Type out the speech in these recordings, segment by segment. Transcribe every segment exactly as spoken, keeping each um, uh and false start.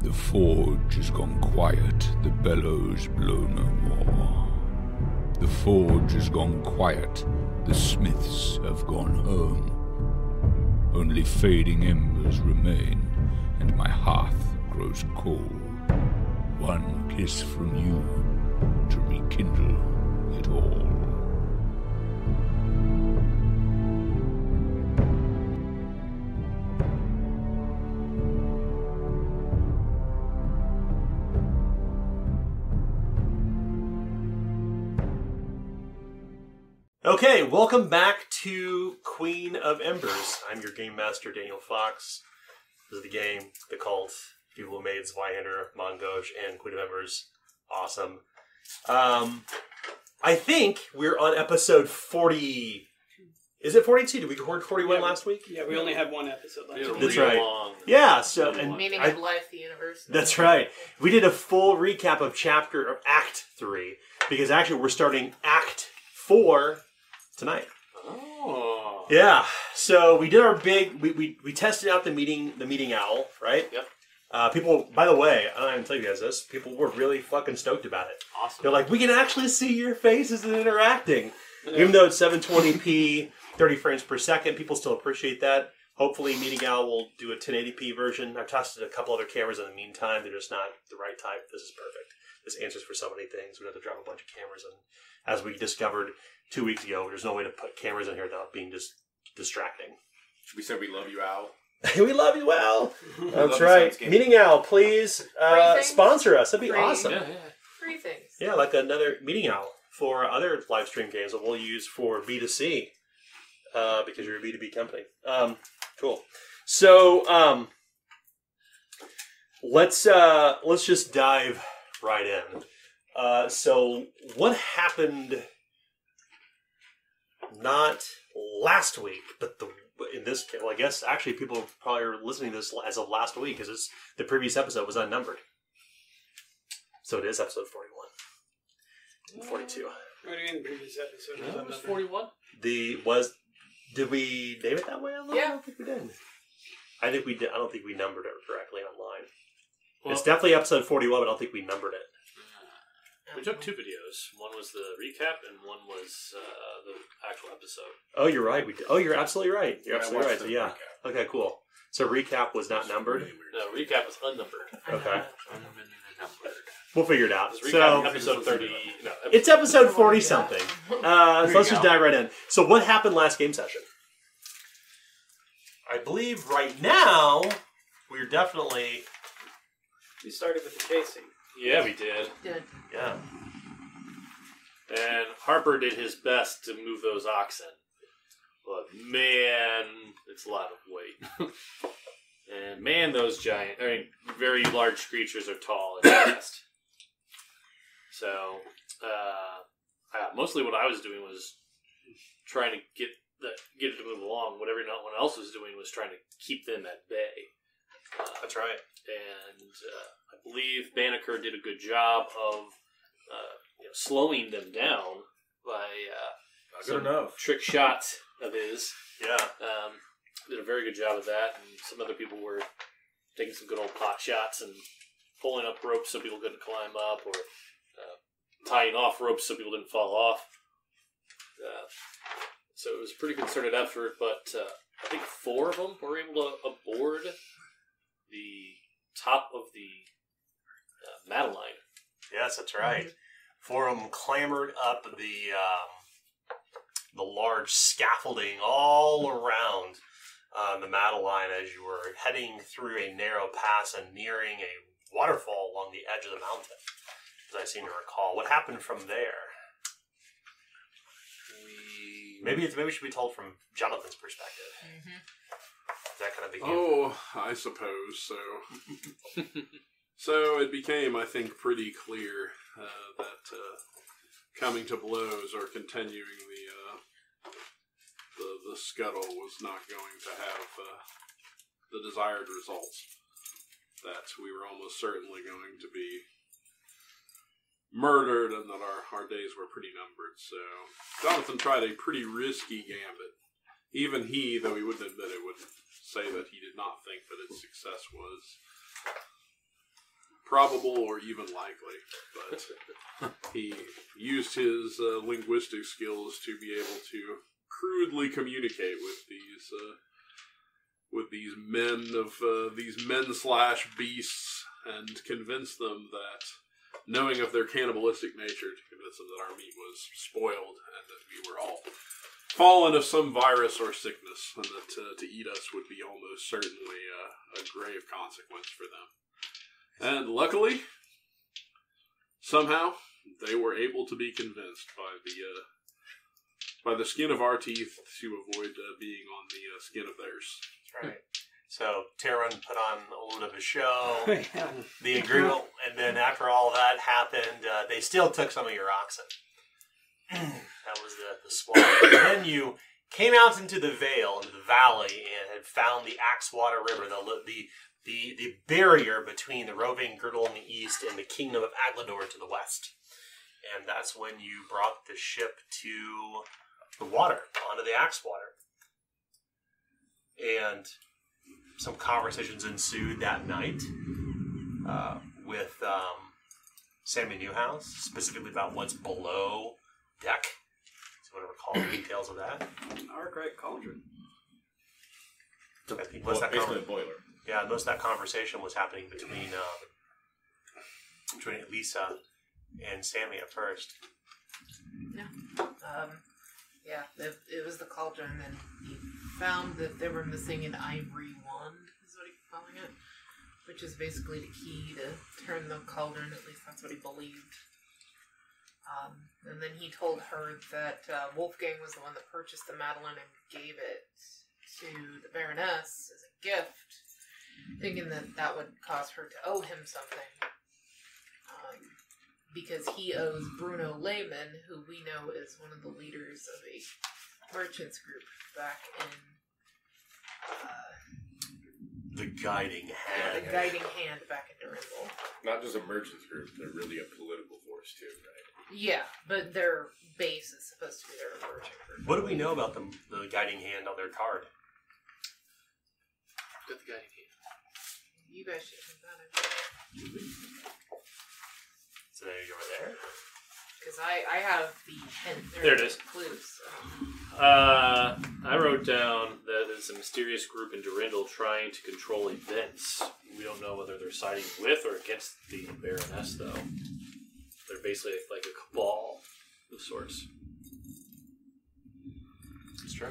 The forge has gone quiet, the bellows blow no more. The forge has gone quiet, the smiths have gone home. Only fading embers remain, and my hearth grows cold. One kiss from you to rekindle it all. Okay, welcome back to Queen of Embers. I'm your Game Master, Daniel Fox. This is the game, the cult, People Who Made, Zweihander, Mongosh, and Queen of Embers. Awesome. Um, I think we're on episode forty... Is it forty-two? Did we record forty-one yeah, last week? Yeah, we only had one episode last week. That's right. Long. Yeah, so... And Meaning I, of life, the universe. That's right. We did a full recap of chapter, of Act three, because actually we're starting Act four tonight. Oh. Yeah. So we did our big. We, we, we tested out the meeting the meeting owl, right? Yep. Uh, people. By the way, I don't even tell you guys this. People were really fucking stoked about it. Awesome. They're like, we can actually see your faces and interacting, even though it's seven twenty p, thirty frames per second. People still appreciate that. Hopefully, Meeting Owl will do a ten eighty p version. I've tested a couple other cameras in the meantime. They're just not the right type. This is perfect. This answers for so many things. We have to drop a bunch of cameras in. As we discovered two weeks ago, there's no way to put cameras in here without being just distracting. We said we love you, Al. We love you, Al. That's the right. Soundscape. Meeting Owl, please uh, sponsor us. That'd be Free. awesome. Yeah, yeah. Free things. Yeah, like another Meeting Owl for other live stream games that we'll use for B two C uh, because you're a B two B company. Um, cool. So um, let's uh, let's just dive right in. Uh, so what happened not last week, but the in this case, well, I guess actually people probably are listening to this as of last week because the previous episode was unnumbered. So it is episode forty-one. And forty-two. What do you mean previous episode? No, it was forty-one. The was did we name it that way online? Yeah. I don't think we did. I think we did. I don't think we numbered it correctly online. Well, it's definitely episode forty-one, but I don't think we numbered it. we took two videos. One was the recap, and one was uh, the actual episode. Oh, you're right. We did. Oh, you're absolutely right. You're Yeah, I absolutely right. watched So the yeah. recap. Okay, cool. So recap was not numbered. No, recap was unnumbered. Okay. Unnumbered. We'll figure it out. It was So recap episode thirty. No, episode it's episode forty something. Uh, There so let's you just go. dive right in. So what happened last game session? I believe right now we're definitely We started with the casing. Yeah, we did. Good. yeah. And Harper did his best to move those oxen. But man, it's a lot of weight. And man, those giant, I mean, very large creatures are tall and fast. So, uh, uh, mostly what I was doing was trying to get the, get it to move along. What everyone else was doing was trying to keep them at bay. Uh, That's right. and uh, I believe Banneker did a good job of uh, you know, slowing them down by uh, Not some good enough. trick shots of his. Yeah. Um, did a very good job of that, and some other people were taking some good old pot shots and pulling up ropes so people couldn't climb up, or uh, tying off ropes so people didn't fall off. Uh, so it was a pretty concerted effort, but uh, I think four of them were able to aboard the top of the uh, Madeline. Yes, that's right. Four of them clambered up the um, the large scaffolding all around uh, the Madeline as you were heading through a narrow pass and nearing a waterfall along the edge of the mountain, as I seem to recall. What happened from there? We Maybe it's maybe it should be told from Jonathan's perspective. Mm-hmm. That kind of begin. Oh, I suppose so. So it became, I think, pretty clear uh, that uh, coming to blows or continuing the uh, the the scuttle was not going to have uh, the desired results. That we were almost certainly going to be murdered, and that our, our days were pretty numbered. So Jonathan tried a pretty risky gambit. Even he, though he wouldn't admit it, would say that he did not think that its success was probable or even likely, but he used his uh, linguistic skills to be able to crudely communicate with these uh, with these men of uh, these men slash beasts, and convince them that, knowing of their cannibalistic nature, to convince them that our meat was spoiled and that we were all fallen of some virus or sickness, and that uh, to eat us would be almost certainly uh, a grave consequence for them. And luckily, somehow, they were able to be convinced by the uh, by the skin of our teeth to avoid uh, being on the uh, skin of theirs. That's right. So Tyron put on a little bit of a show, Yeah. the agreement, and then after all that happened, uh, they still took some of your oxen. That was the, the swamp. And then you came out into the vale, into the valley, and had found the Axewater River, the the the, the barrier between the Roving Girdle in the east and the Kingdom of Aglador to the west. And that's when you brought the ship to the water, onto the Axewater. And some conversations ensued that night uh, with um, Sammy Newhouse, specifically about what's below deck. So I want to recall the details of that. Arkwright Cauldron. I think most of that Basically conver- a boiler. yeah, most of that conversation was happening between um, between Lisa and Sammy at first. Um, yeah, it, it was the cauldron, and he found that they were missing an ivory wand, is what he's calling it, which is basically the key to turn the cauldron, at least that's what he believed. Um, and then he told her that uh, Wolfgang was the one that purchased the Madeline and gave it to the Baroness as a gift, thinking that that would cause her to owe him something. Um, because he owes Bruno Lehman, who we know is one of the leaders of a merchants group back in uh, The guiding hand. the guiding hand back in Durandal. Not just a merchants group, they're really a political force too, right? Yeah, but their base is supposed to be their merchant group. What do we know about the, the guiding hand on their card? Got the guiding hand. You guys should have done it. So there you were there. Because I, I have the hint. There it is. Clues. So. Uh, I wrote down that it's a mysterious group in Durandal trying to control events. We don't know whether they're siding with or against the Baroness, though. They're basically like a cabal of sorts. It's true.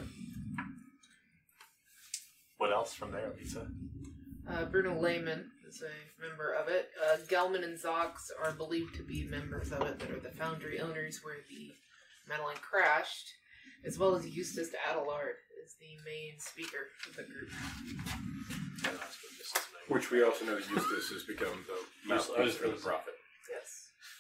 What else from there, Lisa? Uh, Bruno Lehman is a member of it. Uh, Gelman and Zox are believed to be members of it that are the foundry owners where the Madeline crashed, as well as Eustace Adelard is the main speaker of the group. Which we also know Eustace has become the mouthpiece for the prophet. Yes.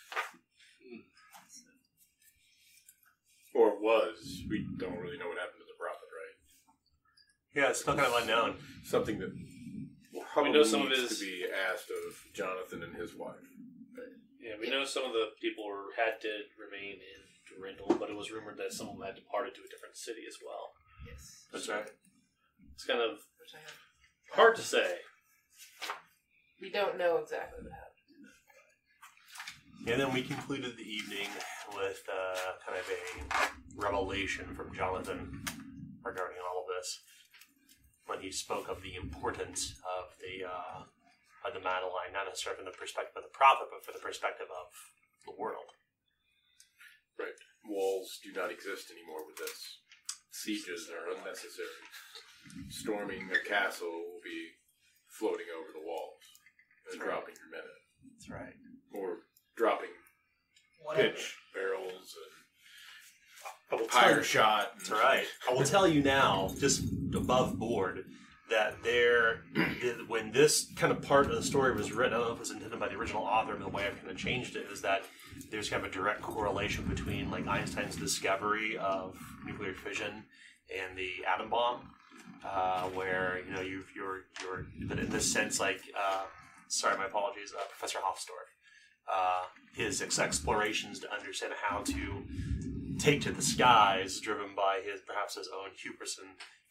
Or was. We don't really know what happened to the prophet, right? Yeah, it's still kind of unknown. Something that probably know some of needs his- to be asked of Jonathan and his wife. Yeah, we know some of the people were, had to remain in Durandal, but it was rumored that some of them had departed to a different city as well. Yes. That's right. It's kind of Which I have. hard to say. We don't know exactly what happened. And then we concluded the evening with uh, kind of a revelation from Jonathan regarding all of this, when he spoke of the importance of the uh, of the Madeline, not necessarily from the perspective of the prophet, but from the perspective of the world. Right. Walls do not exist anymore with this. Sieges are unnecessary. Storming a castle will be floating over the walls and That's right. dropping your men in. That's right. Or dropping Whatever. pitch barrels I will and tell fire you- shot. And That's right. I will tell you now, just above board, that there, when this kind of part of the story was written, I don't know if it was intended by the original author, but the way I've kind of changed it is that there's kind of a direct correlation between like Einstein's discovery of nuclear fission and the atom bomb, uh, where you know you've, you're you're, but in this sense, like, uh, sorry, my apologies, uh, Professor Hofstorf, uh, his ex- explorations to understand how to take to the skies, driven by his perhaps his own hubris and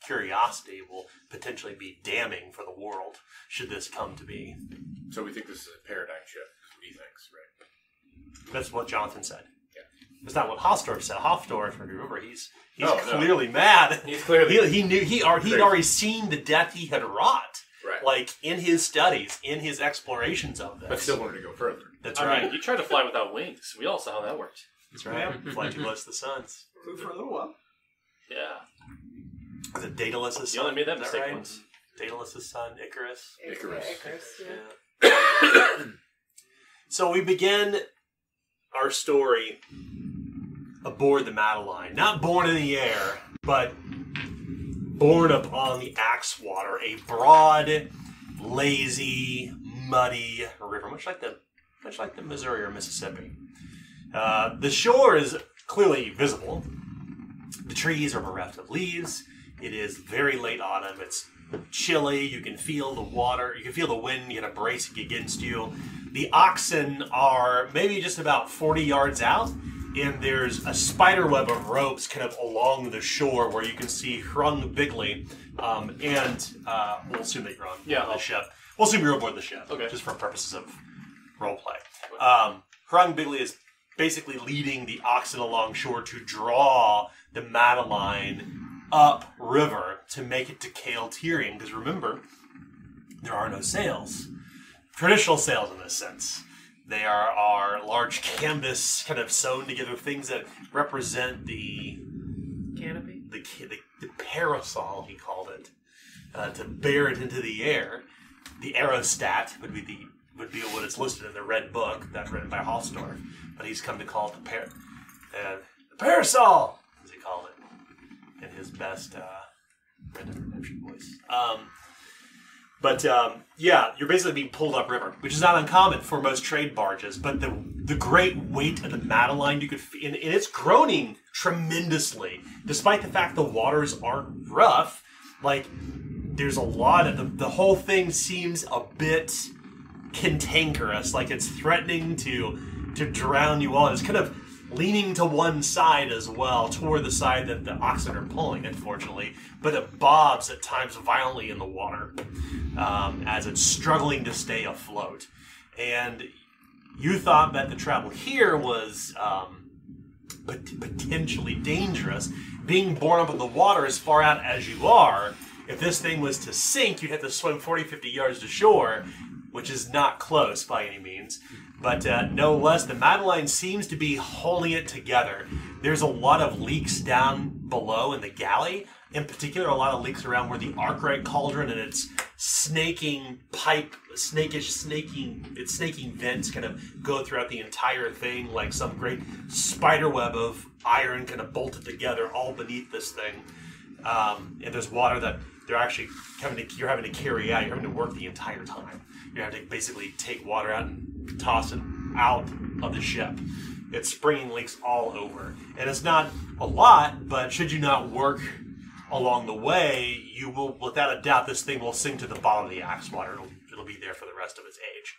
curiosity will potentially be damning for the world should this come to be. So we think this is a paradigm shift, is what he thinks, right? That's what Jonathan said. Yeah. It's not what Hofstorf said. Hofstorf, remember, he's he's Oh, no. clearly mad. He's clearly- he, he knew he ar- he'd Crazy. already seen the death he had wrought, Right. like in his studies, in his explorations of this. But still wanted to go further. That's I right. mean, you tried to fly without wings. We all saw how that worked. That's right. Fly too close to the suns. Flew for a little while. Yeah. Was it Daedalus' son? You only made that Is mistake right? once. Daedalus' son, Icarus. Icarus. Icarus, yeah. Yeah. So we begin our story aboard the Madeline. Not born in the air, but born upon the Axewater, a broad, lazy, muddy river, much like the much like the Missouri or Mississippi. Uh, the shore is clearly visible. The trees are bereft of leaves. It is very late autumn. It's chilly. You can feel the water. You can feel the wind kind of bracing against you. The oxen are maybe just about forty yards out, and there's a spider web of ropes kind of along the shore where you can see Hrung Bigley, um, and uh, we'll assume that you're on Yeah, the I'll- ship. We'll assume you're aboard the ship, Okay. just for purposes of roleplay. Um, Hrung Bigley is basically leading the oxen along shore to draw the Madeline up river to make it to Kale Tyrian. Because remember, there are no sails. Traditional sails in this sense. They are, are large canvas kind of sewn together things that represent the Canopy. the, the, the parasol, he called it, uh, to bear it into the air. The aerostat would be the would be what is listed in the red book that's written by Hofstorf, but he's come to call it the par uh, the parasol, as he called it, in his best uh, Red Dead Redemption voice. Um, but um, yeah, you're basically being pulled upriver, which is not uncommon for most trade barges. But the the great weight of the Madeline, you could f- and, and it's groaning tremendously, despite the fact the waters aren't rough. Like there's a lot of the the whole thing seems a bit cantankerous, like it's threatening to to drown you all. It's kind of leaning to one side as well, toward the side that the oxen are pulling, unfortunately. But it bobs at times violently in the water um, as it's struggling to stay afloat. And you thought that the travel here was um, pot- potentially dangerous. Being borne up in the water as far out as you are, if this thing was to sink, you'd have to swim forty, fifty yards to shore, which is not close by any means. But uh, no less, the Madeline seems to be holding it together. There's a lot of leaks down below in the galley. In particular, a lot of leaks around where the Arkwright cauldron and its snaking pipe, snakish, snaking, its snaking vents kind of go throughout the entire thing like some great spider web of iron kind of bolted together all beneath this thing. Um, and there's water that they're actually having to, you're having to carry out. You're having to work the entire time. You're having to basically take water out and toss it out of the ship. It's springing leaks all over. And it's not a lot, but should you not work along the way, you will, without a doubt, this thing will sink to the bottom of the Axewater. It'll, it'll be there for the rest of its age.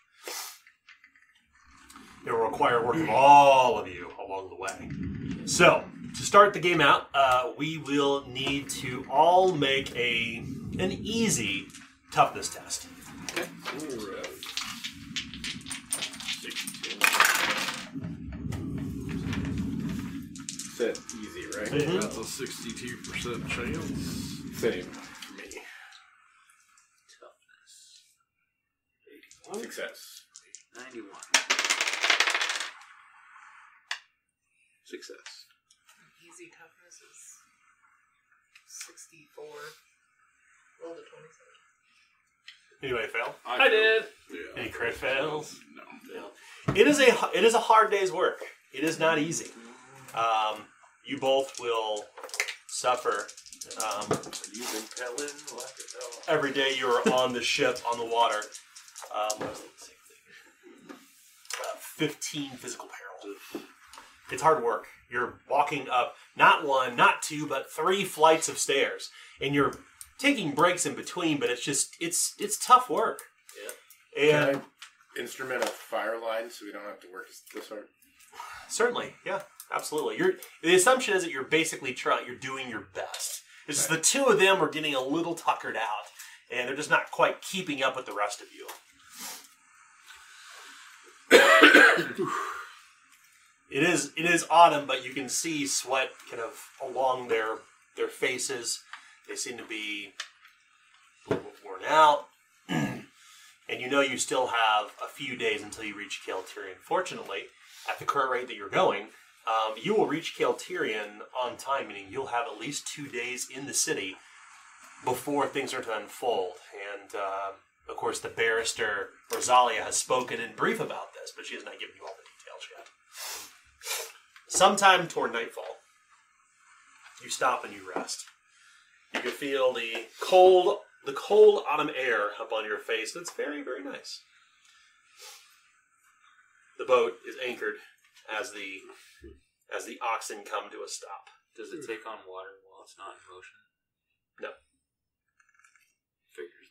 It will require work of all of you along the way. So, to start the game out, uh, we will need to all make a an easy toughness test. Said easy, right? Mhm. That's a sixty-two percent chance. Same for me. Success. ninety-one. Success. Easy toughness is sixty-four. Roll to twenty-seven. Anybody fail? I did. Yeah. Any crit fails? No. It is a it is a hard day's work. It is not easy. Um, you both will suffer. Um, You've been telling like a every day you're on the ship on the water. Um, what is it? Uh, Fifteen physical perils. It's hard work. You're walking up not one, not two, but three flights of stairs, and you're taking breaks in between. But it's just it's it's tough work. Can And I instrument a fire line so we don't have to work this hard? certainly, yeah, absolutely. You're the assumption is that you're basically trying. You're doing your best. It's just the two of them are getting a little tuckered out, and they're just not quite keeping up with the rest of you. It is it is autumn, but you can see sweat kind of along their their faces. They seem to be a little bit worn out. And you know you still have a few days until you reach Kaltirian. Fortunately, at the current rate that you're going, um, you will reach Kaltirian on time, meaning you'll have at least two days in the city before things are to unfold. And, uh, of course, the barrister, Rosalia, has spoken in brief about this, but she has not given you all the details yet. Sometime toward nightfall, you stop and you rest. You can feel the cold... The cold autumn air up on your face. It's very, very nice. The boat is anchored as the as the oxen come to a stop. Does it take on water while it's not in motion? No. Figures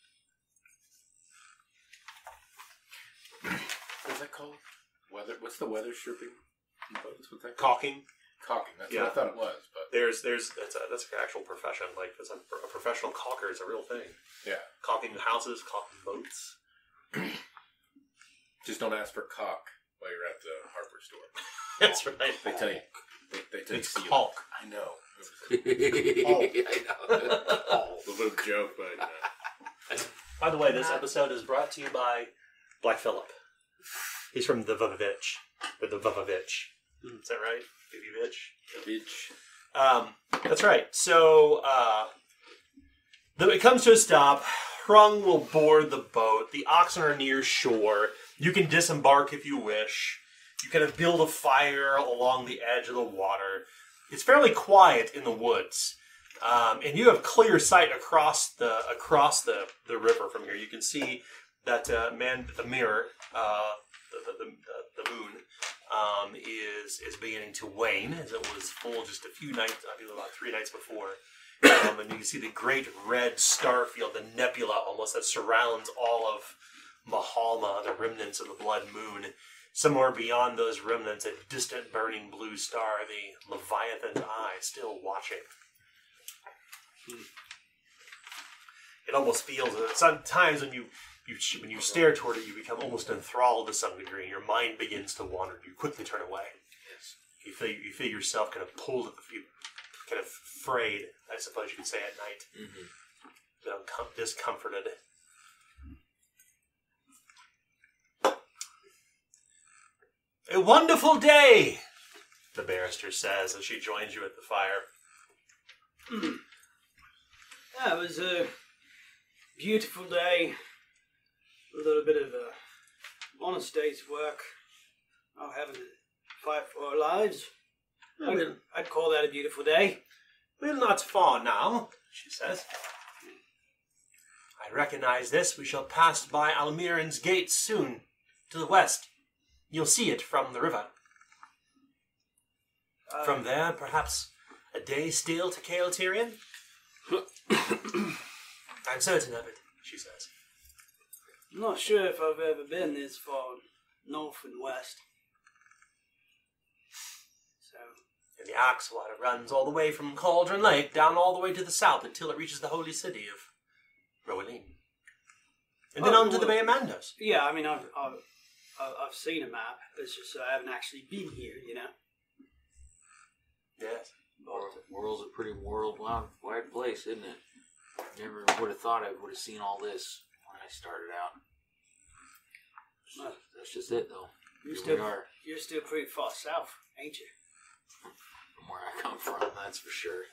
much. What's that called? Weather. What's the weather stripping? What's that called? Caulking. Caulking. That's Yeah. what I thought it was. But There's there's that's a that's an actual profession. Like it's a, a professional caulker is a real thing. yeah, Caulking houses, caulking boats. just don't ask for caulk while you're at the hardware store. That's right. They tell you. They, they tell It's you seal. caulk. I know. I know. It's a little joke, but uh, By the way, this episode is brought to you by Black Phillip. He's from the Vavavitch. Or the Vavavitch. Is that right? Vavavitch? bitch. Um, that's right. So, uh, the, it comes to a stop. Hrung will board the boat. The oxen are near shore. You can disembark if you wish. You kind of build a fire along the edge of the water. It's fairly quiet in the woods. Um, and you have clear sight across the across the, the river from here. You can see that uh, man, the mirror, uh, the, the, the, the moon, um, is is beginning to wane, as it was full just a few nights, I believe about three nights before. Um, and you can see the great red star field, the nebula almost that surrounds all of Mahalma, the remnants of the blood moon. Somewhere beyond those remnants, a distant burning blue star, the Leviathan's eye, still watching. It almost feels that sometimes when you, you when you stare toward it, you become almost enthralled to some degree. Your mind begins to wander. You quickly turn away. Yes. You feel you feel yourself kind of pulled at the feet, kind of frayed, I suppose you could say, at night. Mm-hmm. Uncom- discomforted. A wonderful day, the barrister says as she joins you at the fire. Yeah, it was a beautiful day. A little bit of a honest day's work. Oh, having to fight for our lives. Oh, I'd, we'll, I'd call that a beautiful day. we're not far now, she says. I recognize this. We shall pass by Almiran's gate soon, to the west. You'll see it from the river. Uh, From there, perhaps a day still to Kaltirian? I'm certain of it, she says. I'm not sure if I've ever been this far north and west. So, And the Axwater runs all the way from Cauldron Lake down all the way to the south until it reaches the holy city of Roalin. And then Oh, on to the well- Bay of Mandos. yeah, I mean, I've, I've, I've I've seen a map. It's just I haven't actually been here, you know. Yes. World, world's a pretty worldwide wide place, isn't it? Never would have thought I would have seen all this when I started out. Well, That's just it, though. You're Here still, we are, you're still pretty far south, ain't you? from where I come from. That's for sure.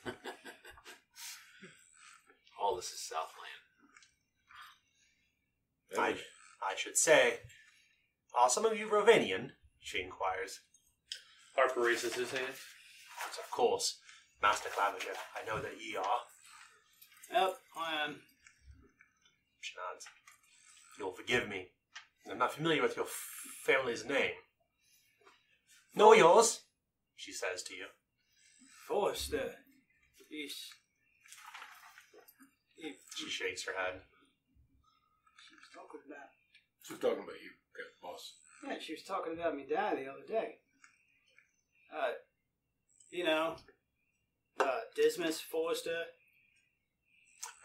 All this is Southland. I, I should say, are some of you Rovanian? She inquires. Harper raises his hand. Yes, of course, Master Claviger. I know that ye are. Yep, I am. She nods. You'll forgive me. I'm not familiar with your f- family's name. Nor yours, she says to you. Forrester. He's. He, She shakes her head. she was talking about. She was talking about you, okay, boss. Yeah, she was talking about me dad the other day. Uh, you know, uh, Dismas, Forrester.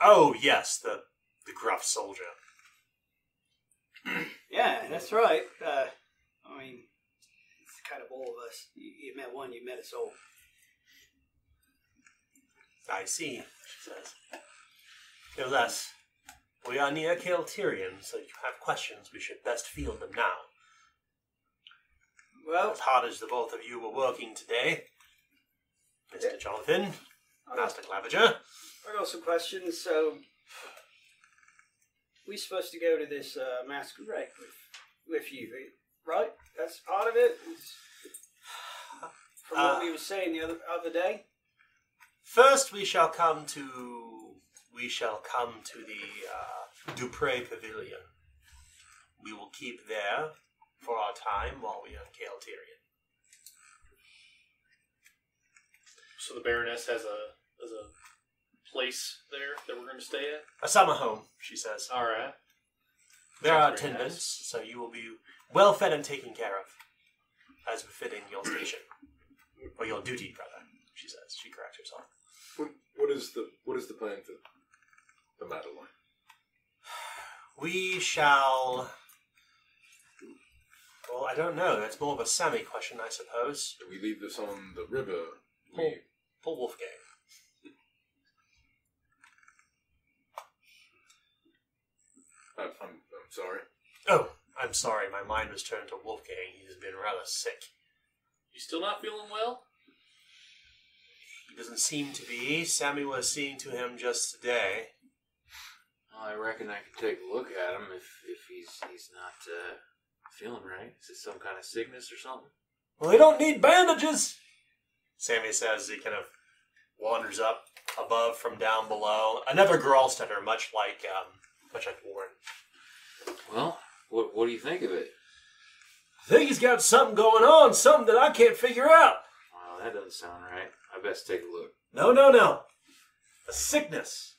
Oh, yes, the, the gruff soldier. Yeah, that's right. Uh, I mean, it's kind of all of us. You, you met one, you met us all. I see, she says. Nevertheless, we are near Kael'Tyrion, so if you have questions, we should best field them now. Well, As hard as the both of you were working today, Mister Yeah. Jonathan, I got, Master Claviger. I got some questions. So, we're supposed to go to this uh, masquerade with, with you, right? That's part of it? Is- From what Uh, we were saying the other other day? First, we shall come to we shall come to the uh, Dupre Pavilion. We will keep there for our time while we are in Kael'Tyrion. So the Baroness has a has a place there that we're going to stay at. A summer home, she says. All right. There are Sounds very attendants, nice. so you will be well fed and taken care of, as befitting your station, or your duty, rather. She says. She corrects herself. What, what is the what is the plan for the Madeline? We shall. Well, I don't know. That's more of a Sammy question, I suppose. Do we leave this on the river? Pull, We, pull Wolfgang. I'm, I'm, I'm sorry. Oh, I'm sorry. My mind was turned to Wolfgang. He's been rather sick. You still not feeling well? He doesn't seem to be. Sammy was seeing to him just today. Well, I reckon I could take a look at him if, if he's he's not uh, feeling right. Is it some kind of sickness or something? Well, they don't need bandages, Sammy says. He kind of wanders up above from down below. Another Gralstetter, much like um, much like Warren. Well, what what do you think of it? I think he's got something going on, something that I can't figure out. Well, that doesn't sound right. I best take a look. No, no, no. A sickness.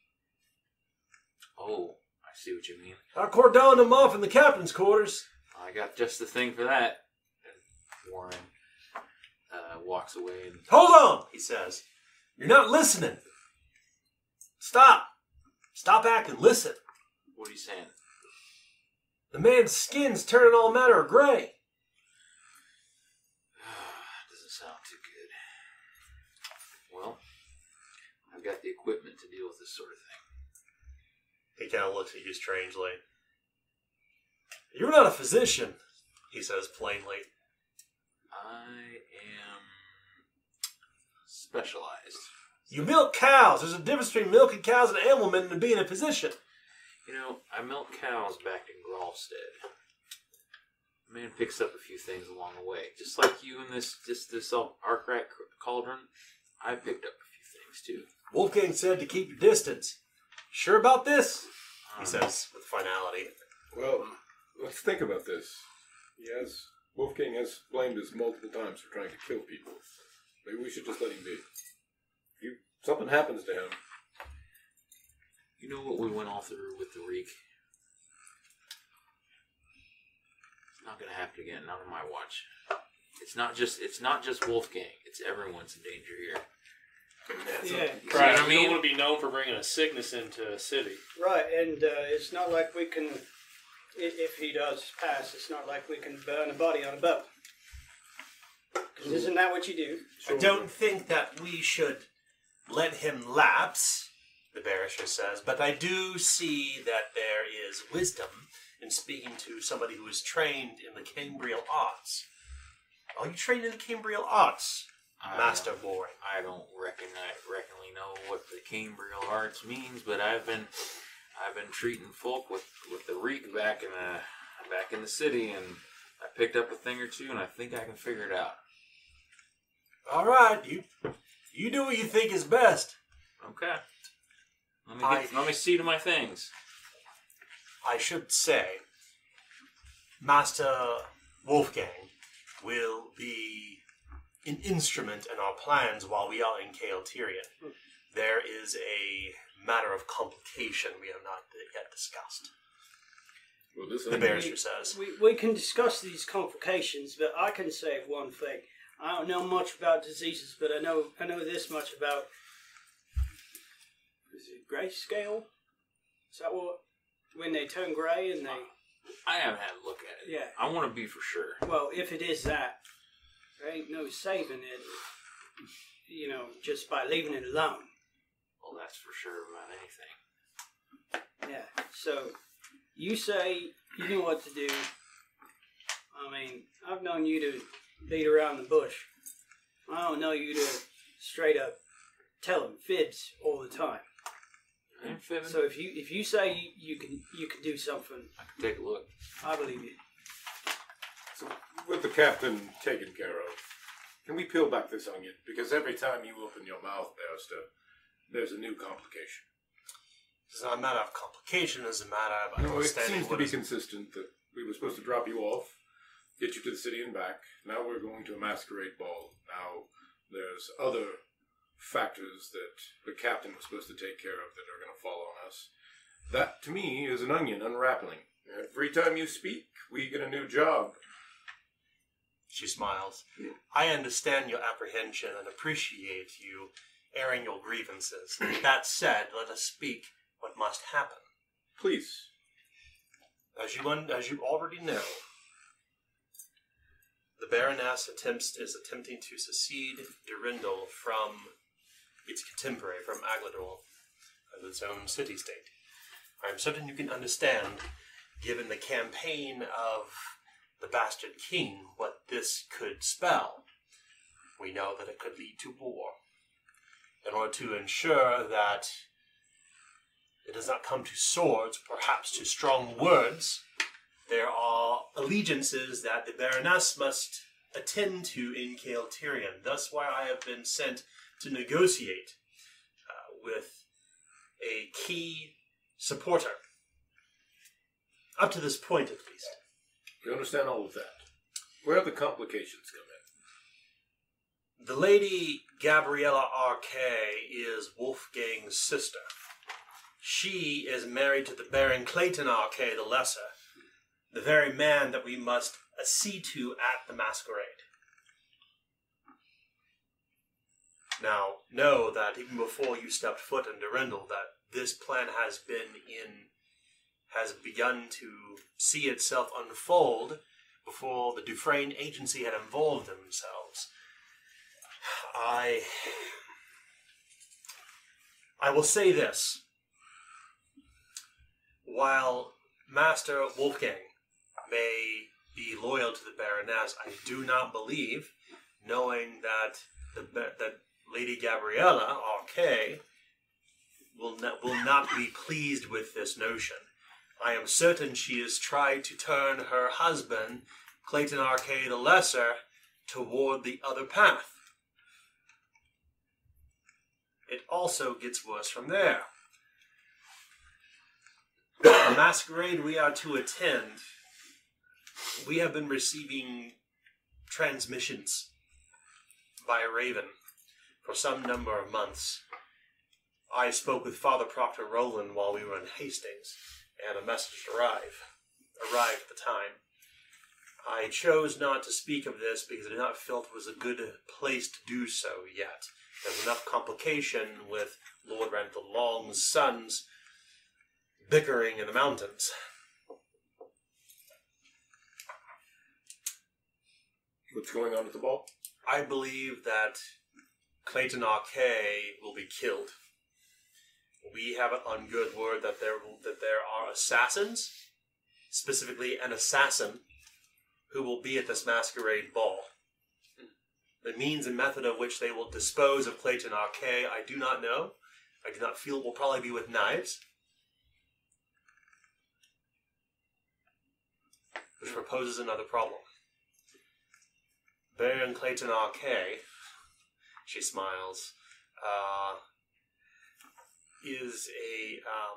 Oh, I see what you mean. I cordoned him off in the captain's quarters. I got just the thing for that. And Warren uh, walks away and Hold on, he says. You're not listening. Stop. Stop acting. Listen. what are you saying? The man's skin's turning all matter of gray. Doesn't sound too good. Well, I've got the equipment to deal with this sort of thing. He kind of looks at you strangely. You're not a physician, he says plainly. I am specialized. You milk cows. There's a difference between milking cows and Amelman and being a physician. You know, I milked cows back in Gralstead. The man picks up a few things along the way. Just like you in this just this Arkrat cauldron, I picked up a few things too. Wolfgang said to keep your distance. Sure about this? He Um, says with finality. Well, let's think about this. He has Wolfgang has blamed us multiple times for trying to kill people. Maybe we should just let him be. If something happens to him, You know what we went all through with the Reek? It's not gonna happen again, not on my watch. It's not just it's not just Wolfgang, it's everyone's in danger here. Yeah, You see Right. what I We mean? don't want to be known for bringing a sickness into a city. right. And uh, it's not like we can, i- if he does pass, it's not like we can burn a body on a boat. 'Cause isn't that what you do? I don't think that we should let him lapse, the barrister says, but I do see that there is wisdom in speaking to somebody who is trained in the Cambriel arts. Are you trained in the Cambriel arts, I Master don't- Boring? I don't reckon I reckonly know what the Cambriel arts means, but I've been I've been treating folk with, with the Reek back in the back in the city, and I picked up a thing or two, and I think I can figure it out. All right, you you do what you think is best. Okay. Let me get, I- let me see to my things. I should say, Master Wolfgang will be an instrument in our plans while we are in Kael'Tyrion. There is a matter of complication we have not yet discussed, well, this the ain't- barrister says. We, we can discuss these complications, but I can say one thing. I don't know much about diseases, but I know I know this much about grayscale? Is that what? When they turn gray and they... I haven't had a look at it. Yeah. I want to be for sure. Well, if it is that, there ain't no saving it, you know, just by leaving it alone. Well, that's for sure about anything. Yeah. So, you say you know what to do. I mean, I've known you to beat around the bush. I don't know you to straight up tell them fibs all the time. I ain't fibbing. So if you if you say you, you can you can do something, I can take a look. I believe you. So, with the captain taken care of, can we peel back this onion? Because every time you open your mouth, Barrister, there's a new complication. It's not a matter of complication, it's a matter of No, it understanding seems to what be is- consistent that we were supposed to drop you off, get you to the city and back. Now we're going to a masquerade ball. Now there's other factors that the captain was supposed to take care of that are going to fall on us. That, to me, is an onion unraveling. Every time you speak, we get a new job. She smiles. I understand your apprehension and appreciate you airing your grievances. That said, let us speak what must happen. Please. As you un- as you already know, the Baroness attempts is attempting to secede Durindal from its contemporary, from Aglador, as its own city-state. I am certain you can understand, given the campaign of the Bastard King, what this could spell. We know that it could lead to war. In order to ensure that it does not come to swords, perhaps to strong words, there are allegiances that the Baroness must attend to in Kael Tyrion. Thus why I have been sent to negotiate uh, with a key supporter. Up to this point, at least. We understand all of that. Where the complications come in? The Lady Gabriella Arquet is Wolfgang's sister. She is married to the Baron Clayton Arquet the Lesser, the very man that we must accede to at the masquerade. Now, know that even before you stepped foot in Durindal, that this plan has been in, has begun to see itself unfold before the Dufresne Agency had involved themselves. I, I will say this. While Master Wolfgang may be loyal to the Baroness, I do not believe, knowing that the that Lady Gabriella Arquet will not, will not be pleased with this notion. I am certain she has tried to turn her husband, Clayton Arquet the Lesser, toward the other path. It also gets worse from there. The masquerade we are to attend, we have been receiving transmissions by Raven for some number of months. I spoke with Father Proctor Rowland while we were in Hastings, and a message arrived, arrived at the time. I chose not to speak of this because I did not feel it was a good place to do so yet. There's enough complication with Lord Renthal Long's sons bickering in the mountains. What's going on at the ball? I believe that Clayton Arquet will be killed. We have it on good word that there that there are assassins, specifically an assassin, who will be at this masquerade ball. The means and method of which they will dispose of Clayton Arquet, I do not know. I do not feel it will probably be with knives. Which proposes another problem. Baron Clayton Arquet, she smiles, uh, is a, um,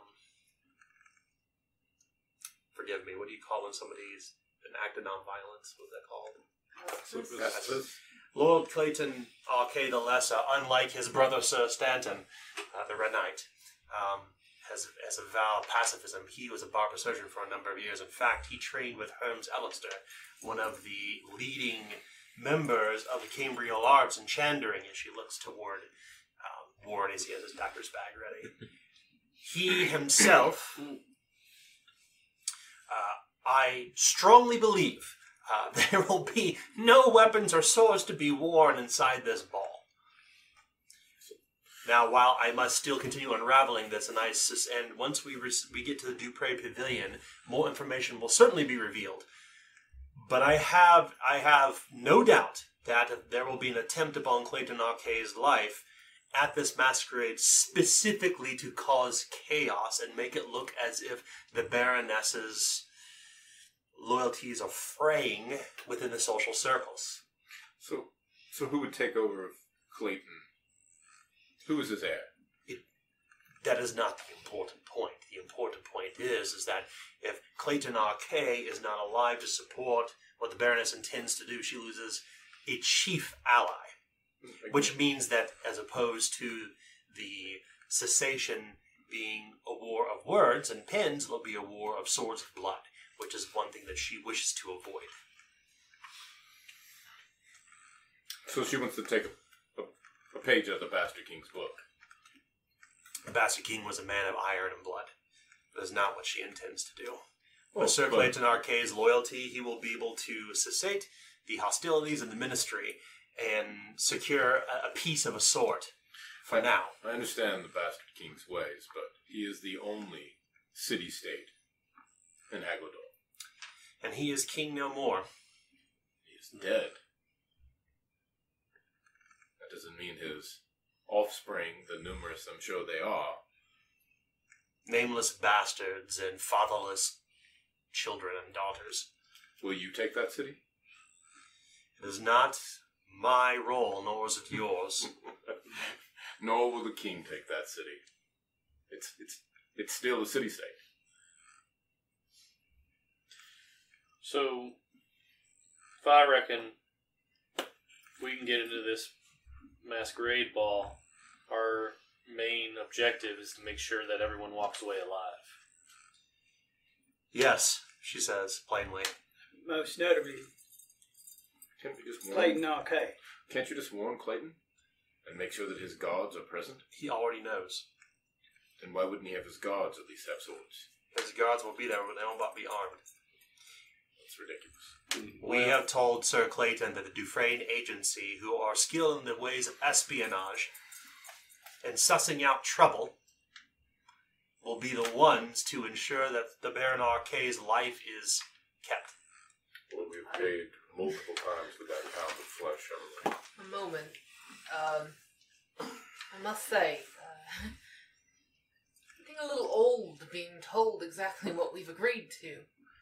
forgive me, what do you call when somebody's an act of nonviolence? What's that called? Pacifist? Lord Clayton Arquet the Lesser, unlike his brother Sir Stanton, uh, the Red Knight, um, has, has a vow of pacifism. He was a barber surgeon for a number of years. In fact, he trained with Hermes Ellister, one of the leading members of the Cambrial Arts in Chandering, as she looks toward um, Ward as he has his doctor's bag ready. he himself, uh, I strongly believe uh, there will be no weapons or swords to be worn inside this ball. Now, while I must still continue unraveling this, and I sus- and once we re- we get to the Dupre Pavilion, more information will certainly be revealed. But I have I have no doubt that there will be an attempt upon Clayton Arquet's life at this masquerade specifically to cause chaos and make it look as if the Baroness's loyalties are fraying within the social circles. So, so who would take over Clayton? Who is his heir? It, that is not the important point. The important point is, is that if Clayton Arquet is not alive to support what the Baroness intends to do, she loses a chief ally. Which means that as opposed to the cessation being a war of words and pens, it'll be a war of swords of blood, which is one thing that she wishes to avoid. So she wants to take a A page out of the Bastard King's book. The Bastard King was a man of iron and blood. That is not what she intends to do. Oh, With Sir but- Clayton Arquet's loyalty, he will be able to cessate the hostilities in the ministry and secure a, a piece of a sort for now. I understand the Bastard King's ways, but he is the only city-state in Aguador. And he is king no more. He is dead. That doesn't mean his offspring, the numerous I'm sure they are, Nameless bastards and fatherless children and daughters. will you take that city? It is not my role, nor is it yours. Nor will the king take that city. It's it's it's still a city-state. So, if I reckon we can get into this masquerade ball, our main objective is to make sure that everyone walks away alive. Yes, she says plainly. Most notably, Can't you just warn? Clayton Arquet. Can't you just warn Clayton and make sure that his guards are present? He already knows. Then why wouldn't he have his guards at least have swords? His guards will be there, but they will not be armed. That's ridiculous. We have told Sir Clayton that the Dufresne Agency, who are skilled in the ways of espionage and sussing out trouble, will be the ones to ensure that the Baron Arquet's life is kept. Well, we've paid multiple times with that pound of flesh, haven't we? A moment. Um, I must say, uh, I'm getting a little old being told exactly what we've agreed to.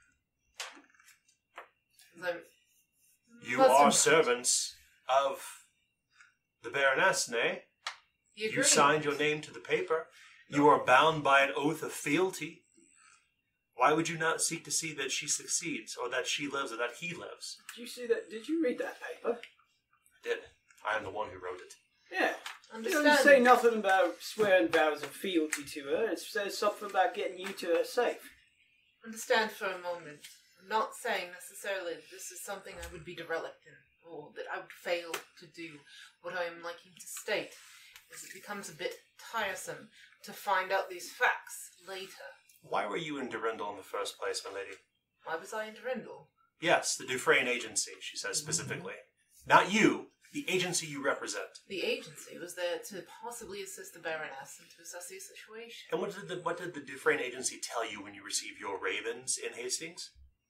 'Cause I'm You Plus are some- servants of the Baroness, nay? You You agree? signed your name to the paper. You are bound by an oath of fealty. Why would you not seek to see that she succeeds, or that she lives, or that he lives? Did you see that? Did you read that paper? I did. I am the one who wrote it. Yeah. It Understand? doesn't say nothing about swearing vows of fealty to her. It says something about getting you to her safe. Understand for a moment. I'm not saying necessarily that this is something I would be derelict in, or that I would fail to do. What I am liking to state is it becomes a bit tiresome to find out these facts later. Why were you in Durendal in the first place, my lady? Why was I in Durendal? Yes, the Dufresne Agency, she says specifically. Not you, the agency you represent. The agency was there to possibly assist the Baroness and to assess the situation. And what did the what did the Dufresne Agency tell you when you received your ravens in Hastings?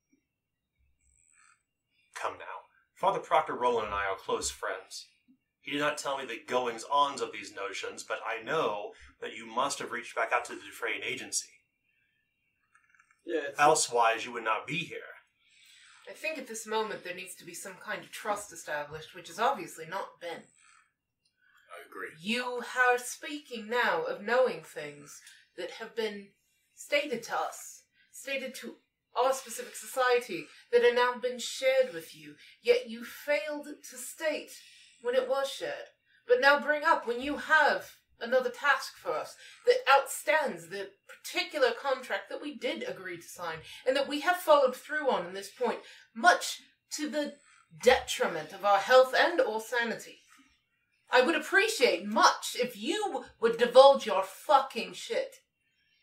Come now. Father Proctor Rowland and I are close friends. He did not tell me the goings-ons of these notions, but I know that you must have reached back out to the Dufresne Agency. Yeah. It's, Elsewise, you would not be here. I think at this moment there needs to be some kind of trust established, which has obviously not been. I agree. You are speaking now of knowing things that have been stated to us, stated to our specific society, that have now been shared with you, yet you failed to state when it was shared. But now bring up when you have another task for us that outstands the particular contract that we did agree to sign, and that we have followed through on in this point, much to the detriment of our health and or sanity. I would appreciate much if you would divulge your fucking shit.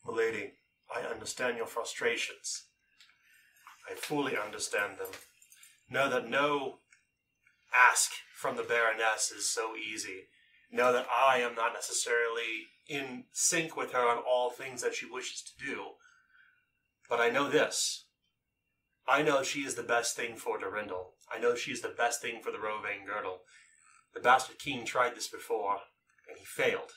Milady, I understand your frustrations. I fully understand them. Know that no ask from the Baroness is so easy. Know that I am not necessarily in sync with her on all things that she wishes to do. But I know this. I know she is the best thing for Durindal. I know she is the best thing for the Rovane Girdle. The Bastard King tried this before, and he failed.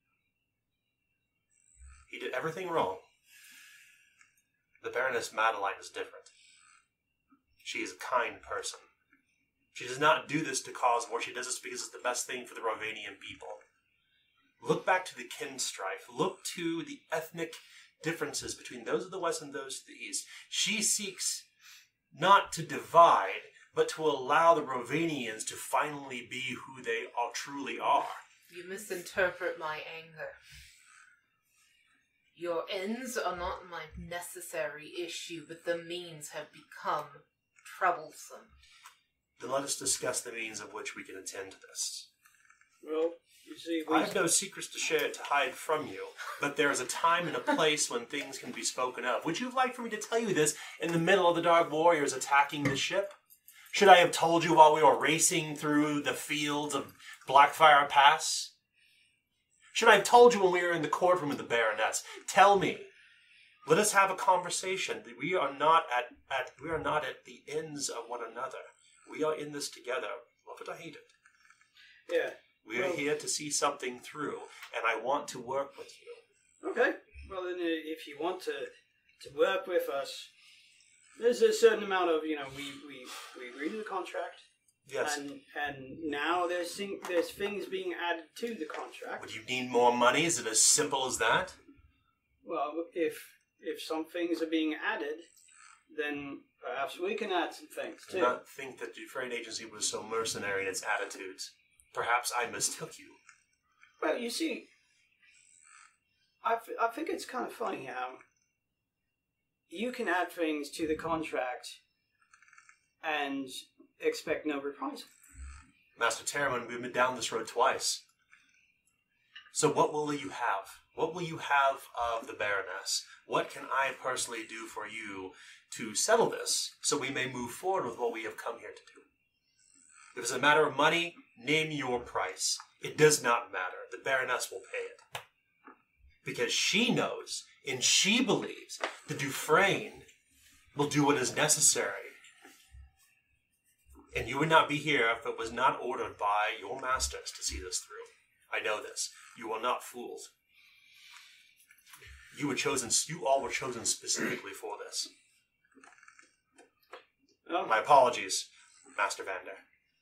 He did everything wrong. The Baroness Madeline is different. She is a kind person. She does not do this to cause war. She does this because it's the best thing for the Rovanian people. Look back to the kin strife. Look to the ethnic differences between those of the West and those of the East. She seeks not to divide, but to allow the Rovanians to finally be who they all truly are. You misinterpret my anger. Your ends are not my necessary issue, but the means have become troublesome. Then let us discuss the means of which we can attend to this. Well, you see, we... I have no secrets to share to hide from you, but there is a time and a place when things can be spoken of. Would you have liked for me to tell you this in the middle of the Dark Warriors attacking the ship? Should I have told you while we were racing through the fields of Blackfire Pass? Should I have told you when we were in the courtroom of the Baroness? Tell me. Let us have a conversation. We are not at, at we are not at the ends of one another. We are in this together. Love it or hate it. Yeah. We are well, here to see something through, and I want to work with you. Okay. Well, then, uh, if you want to to work with us, there's a certain amount of, you know, we we, we agree to the contract. Yes. And and now there's thing, there's things being added to the contract. Would you need more money? Is it as simple as that? Well, if if some things are being added, then perhaps we can add some things I do too. not think that the Freight Agency was so mercenary in its attitudes. Perhaps I mistook you. Well, you see, I, th- I think it's kind of funny how you can add things to the contract and expect no reprisal. Master Terraman, we've been down this road twice. So what will you have? What will you have of the Baroness? What can I personally do for you to settle this so we may move forward with what we have come here to do? If it's a matter of money, name your price. It does not matter. The Baroness will pay it. Because she knows and she believes that Dufresne will do what is necessary. And you would not be here if it was not ordered by your masters to see this through. I know this. You are not fools. You were chosen. You all were chosen specifically for this. Oh. My apologies, Master Vander.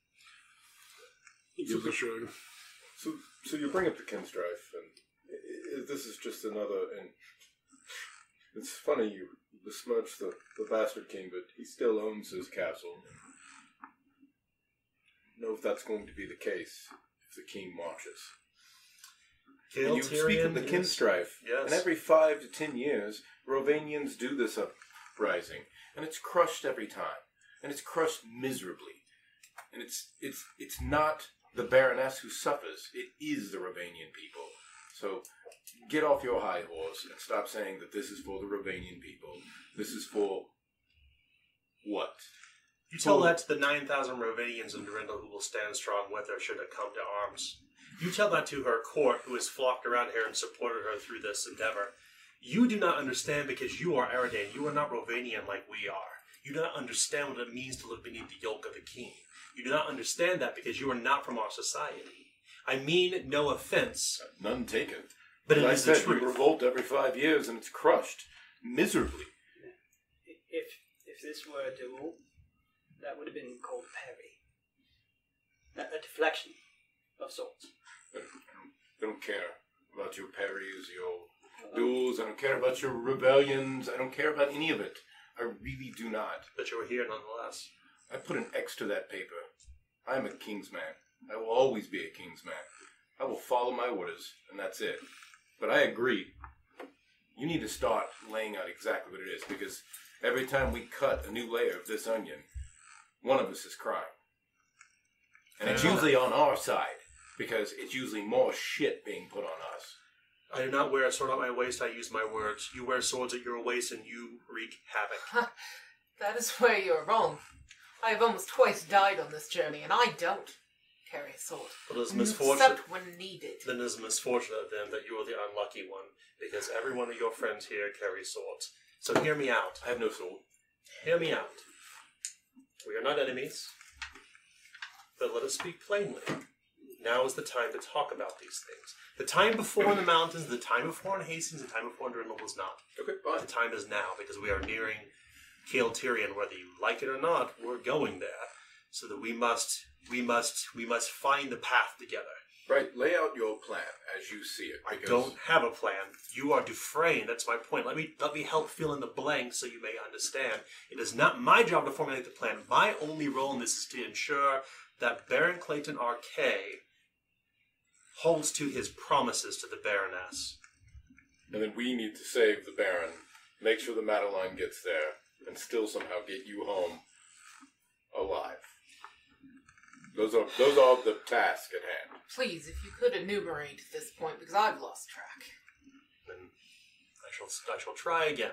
It's a shrug. So, so you bring up the kin strife, and i- i- this is just another. And it's funny you besmirch the, the bastard king, but he still owns his castle. I don't know if that's going to be the case if the king marches. And you speak of the kin strife, Yes. and every five to ten years, Rovanians do this uprising, and it's crushed every time, and it's crushed miserably, and it's it's it's not the Baroness who suffers; it is the Rovanian people. So get off your high horse and stop saying that this is for the Rovanian people. This is for what? You tell that to the nine thousand Rovanians in Durindal who will stand strong with her should it come to arms. You tell that to her court who has flocked around here and supported her through this endeavor. You do not understand because you are Eridan. You are not Rovanian like we are. You do not understand what it means to live beneath the yoke of the king. You do not understand that because you are not from our society. I mean no offense. None taken. But it As I is the said, truth. you revolt every five years, and it's crushed miserably. If if this were a duel, that would have been called parry. A, a deflection of sorts. I don't care about your parries, your duels. I don't care about your rebellions. I don't care about any of it. I really do not. But you are here nonetheless. I put an X to that paper. I am a king's man. I will always be a king's man. I will follow my orders, and that's it. But I agree. You need to start laying out exactly what it is, because every time we cut a new layer of this onion, one of us is crying. And it's Fair usually on our side, because it's usually more shit being put on us. I do not wear a sword at my waist, I use my words. You wear swords at your waist and you wreak havoc. That is where you're wrong. I have almost twice died on this journey, and I don't carry a sword. But it is misfortunate. Except when needed. Then it is misfortunate then that you are the unlucky one, because every one of your friends here carries swords. So hear me out. I have no sword. Hear me out. We are not enemies, but let us speak plainly. Now is the time to talk about these things. The time before in the mountains, the time before in Hastings, the time before in Drindle was not. Okay, But fine. the time is now, because we are nearing Kael Tyrion, whether you like it or not, we're going there. So that we must, we must, we must find the path together. Right, lay out your plan as you see it. I because- don't have a plan. You are Dufresne. That's my point. Let me let me help fill in the blanks so you may understand. It is not my job to formulate the plan. My only role in this is to ensure that Baron Clayton Arquet holds to his promises to the Baroness. And then we need to save the Baron, make sure the Madeline gets there, and still somehow get you home alive. Those are those are the tasks at hand. Please, if you could enumerate at this point, because I've lost track. Then I shall I shall try again.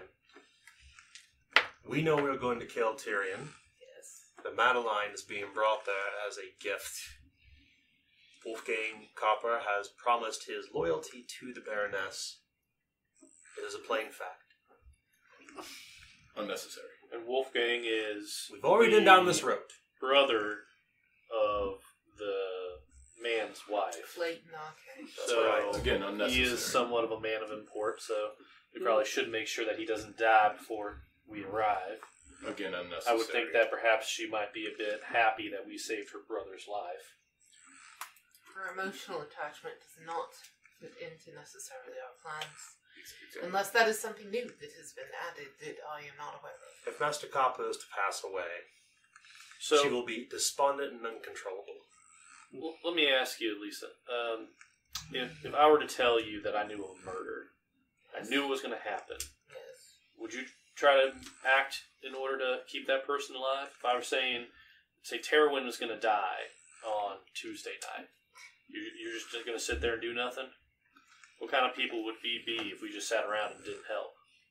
We know we're going to kill Tyrion. Yes. The Madeline is being brought there as a gift. Wolfgang Copper has promised his loyalty to the Baroness. It is a plain fact. Unnecessary. And Wolfgang is We've already the been down this road. brother of the man's wife. Clayton Arcade. That's so right. Again, he unnecessary. is somewhat of a man of import, so we probably should make sure that he doesn't die before we arrive. Again, unnecessary. I would think that perhaps she might be a bit happy that we saved her brother's life. Her emotional attachment does not fit into necessarily our plans. Exactly. Unless that is something new that has been added that I am not aware of. If Master Copper is to pass away, So she will be despondent and uncontrollable. Well, let me ask you, Lisa. Um, if, if I were to tell you that I knew of a murder, I knew it was going to happen, Yes. would you try to act in order to keep that person alive? If I were saying, say, Terwin was going to die on Tuesday night, you, you're just going to sit there and do nothing? What kind of people would we be if we just sat around and didn't help?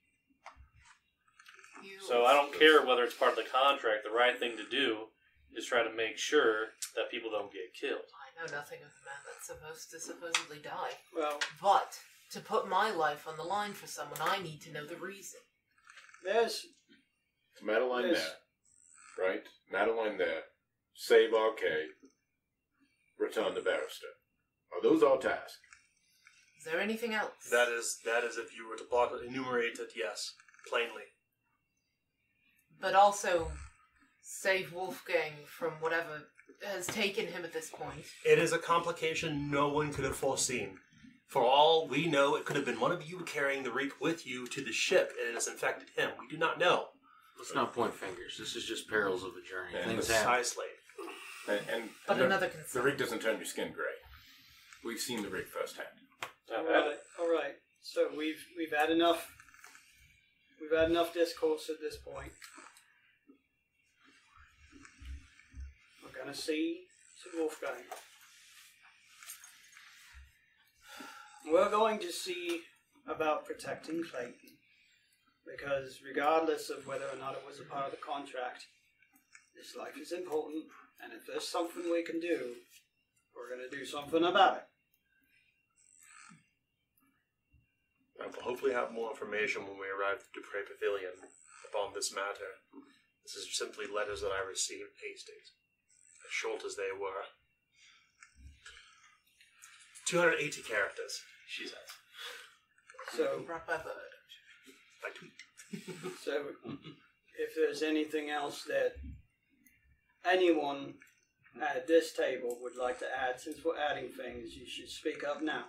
You So I don't care whether it's part of the contract. The right thing to do is try to make sure that people don't get killed. I know nothing of the man that's supposed to supposedly die. Well, But to put my life on the line for someone, I need to know the reason. there's It's Madeline Yes. there, right? Madeline there. Save Arcade. Return the barrister. Are those our tasks? Is there anything else? That is that is if you were to plot it, enumerate it, yes, plainly. But also save Wolfgang from whatever has taken him at this point. It is a complication no one could have foreseen. For all we know, it could have been one of you carrying the reek with you to the ship, and it has infected him. We do not know. Let's not point fingers. This is just perils of the journey. And Things the happen. Precisely. And, and But the, another the concern. rig doesn't turn your skin gray. We've seen the rig firsthand. all right. All right. So we've we've had enough. We've had enough discourse at this point. We're gonna see to Wolfgang. We're going to see about protecting Clayton, because regardless of whether or not it was a part of the contract, this life is important, and if there's something we can do, we're going to do something about it. I will hopefully have more information when we arrive at the Dupre Pavilion upon this matter. This is simply letters that I received at Hastings, as short as they were. two hundred eighty characters, she says. So, Brought by bird. By tweet. so if there's anything else that anyone at this table would like to add, since we're adding things, you should speak up now.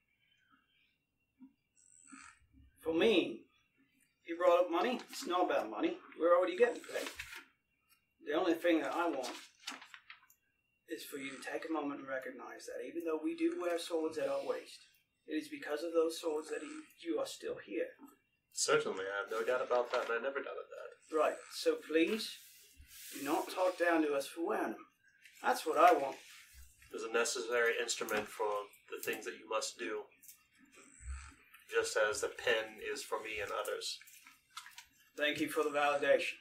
For me, you brought up money. It's not about money. We're already getting paid. The only thing that I want is for you to take a moment and recognize that even though we do wear swords at our waist, it is because of those swords that you, you are still here. Certainly, I have no doubt about that, and I never doubted that. Right, so please, do not talk down to us for wearing them. That's what I want. It is a necessary instrument for the things that you must do. just as the pen is for me and others. Thank you for the validation.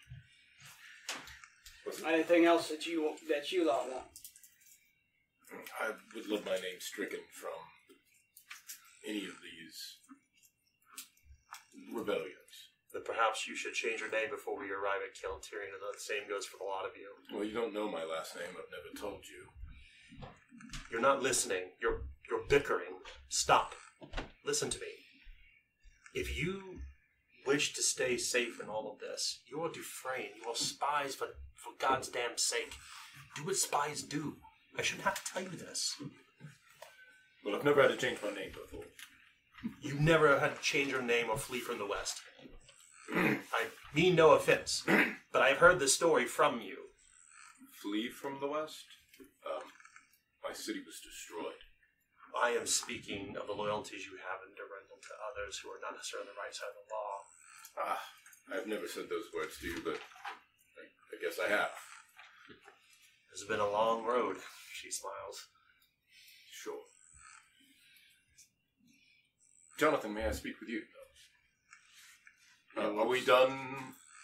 Anything else that you that you lot want? I would love my name stricken from any of these rebellions. Then perhaps you should change your name before we arrive at Kiltirian, and the same goes for the lot of you. Well, you don't know my last name. I've never told you. You're not listening. You're you're bickering. Stop. Listen to me. If you wish to stay safe in all of this, you are Dufresne. You are spies for, for God's damn sake. Do what spies do. I shouldn't have to tell you this. Well, I've never had to change my name before. You never had to change your name or flee from the West. I mean no offense, but I've heard this story from you. Flee from the West? Um, my city was destroyed. I am speaking of the loyalties you have in Durendal to others who are not necessarily on the right side of the law. Ah, I've never said those words to you, but I, I guess I have. It's been a long road, she smiles. Sure. Jonathan, may I speak with you? Uh, are we done?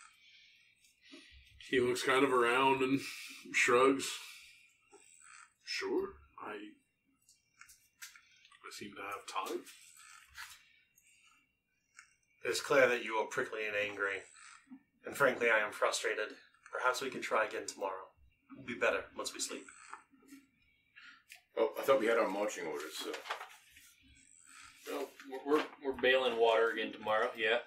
He looks kind of around and shrugs. Sure, I, I seem to have time. It is clear that you are prickly and angry, and frankly I am frustrated. Perhaps we can try again tomorrow. We'll be better once we sleep. Oh, I thought we had our marching orders, so... Well, we're, we're, we're bailing water again tomorrow, yeah.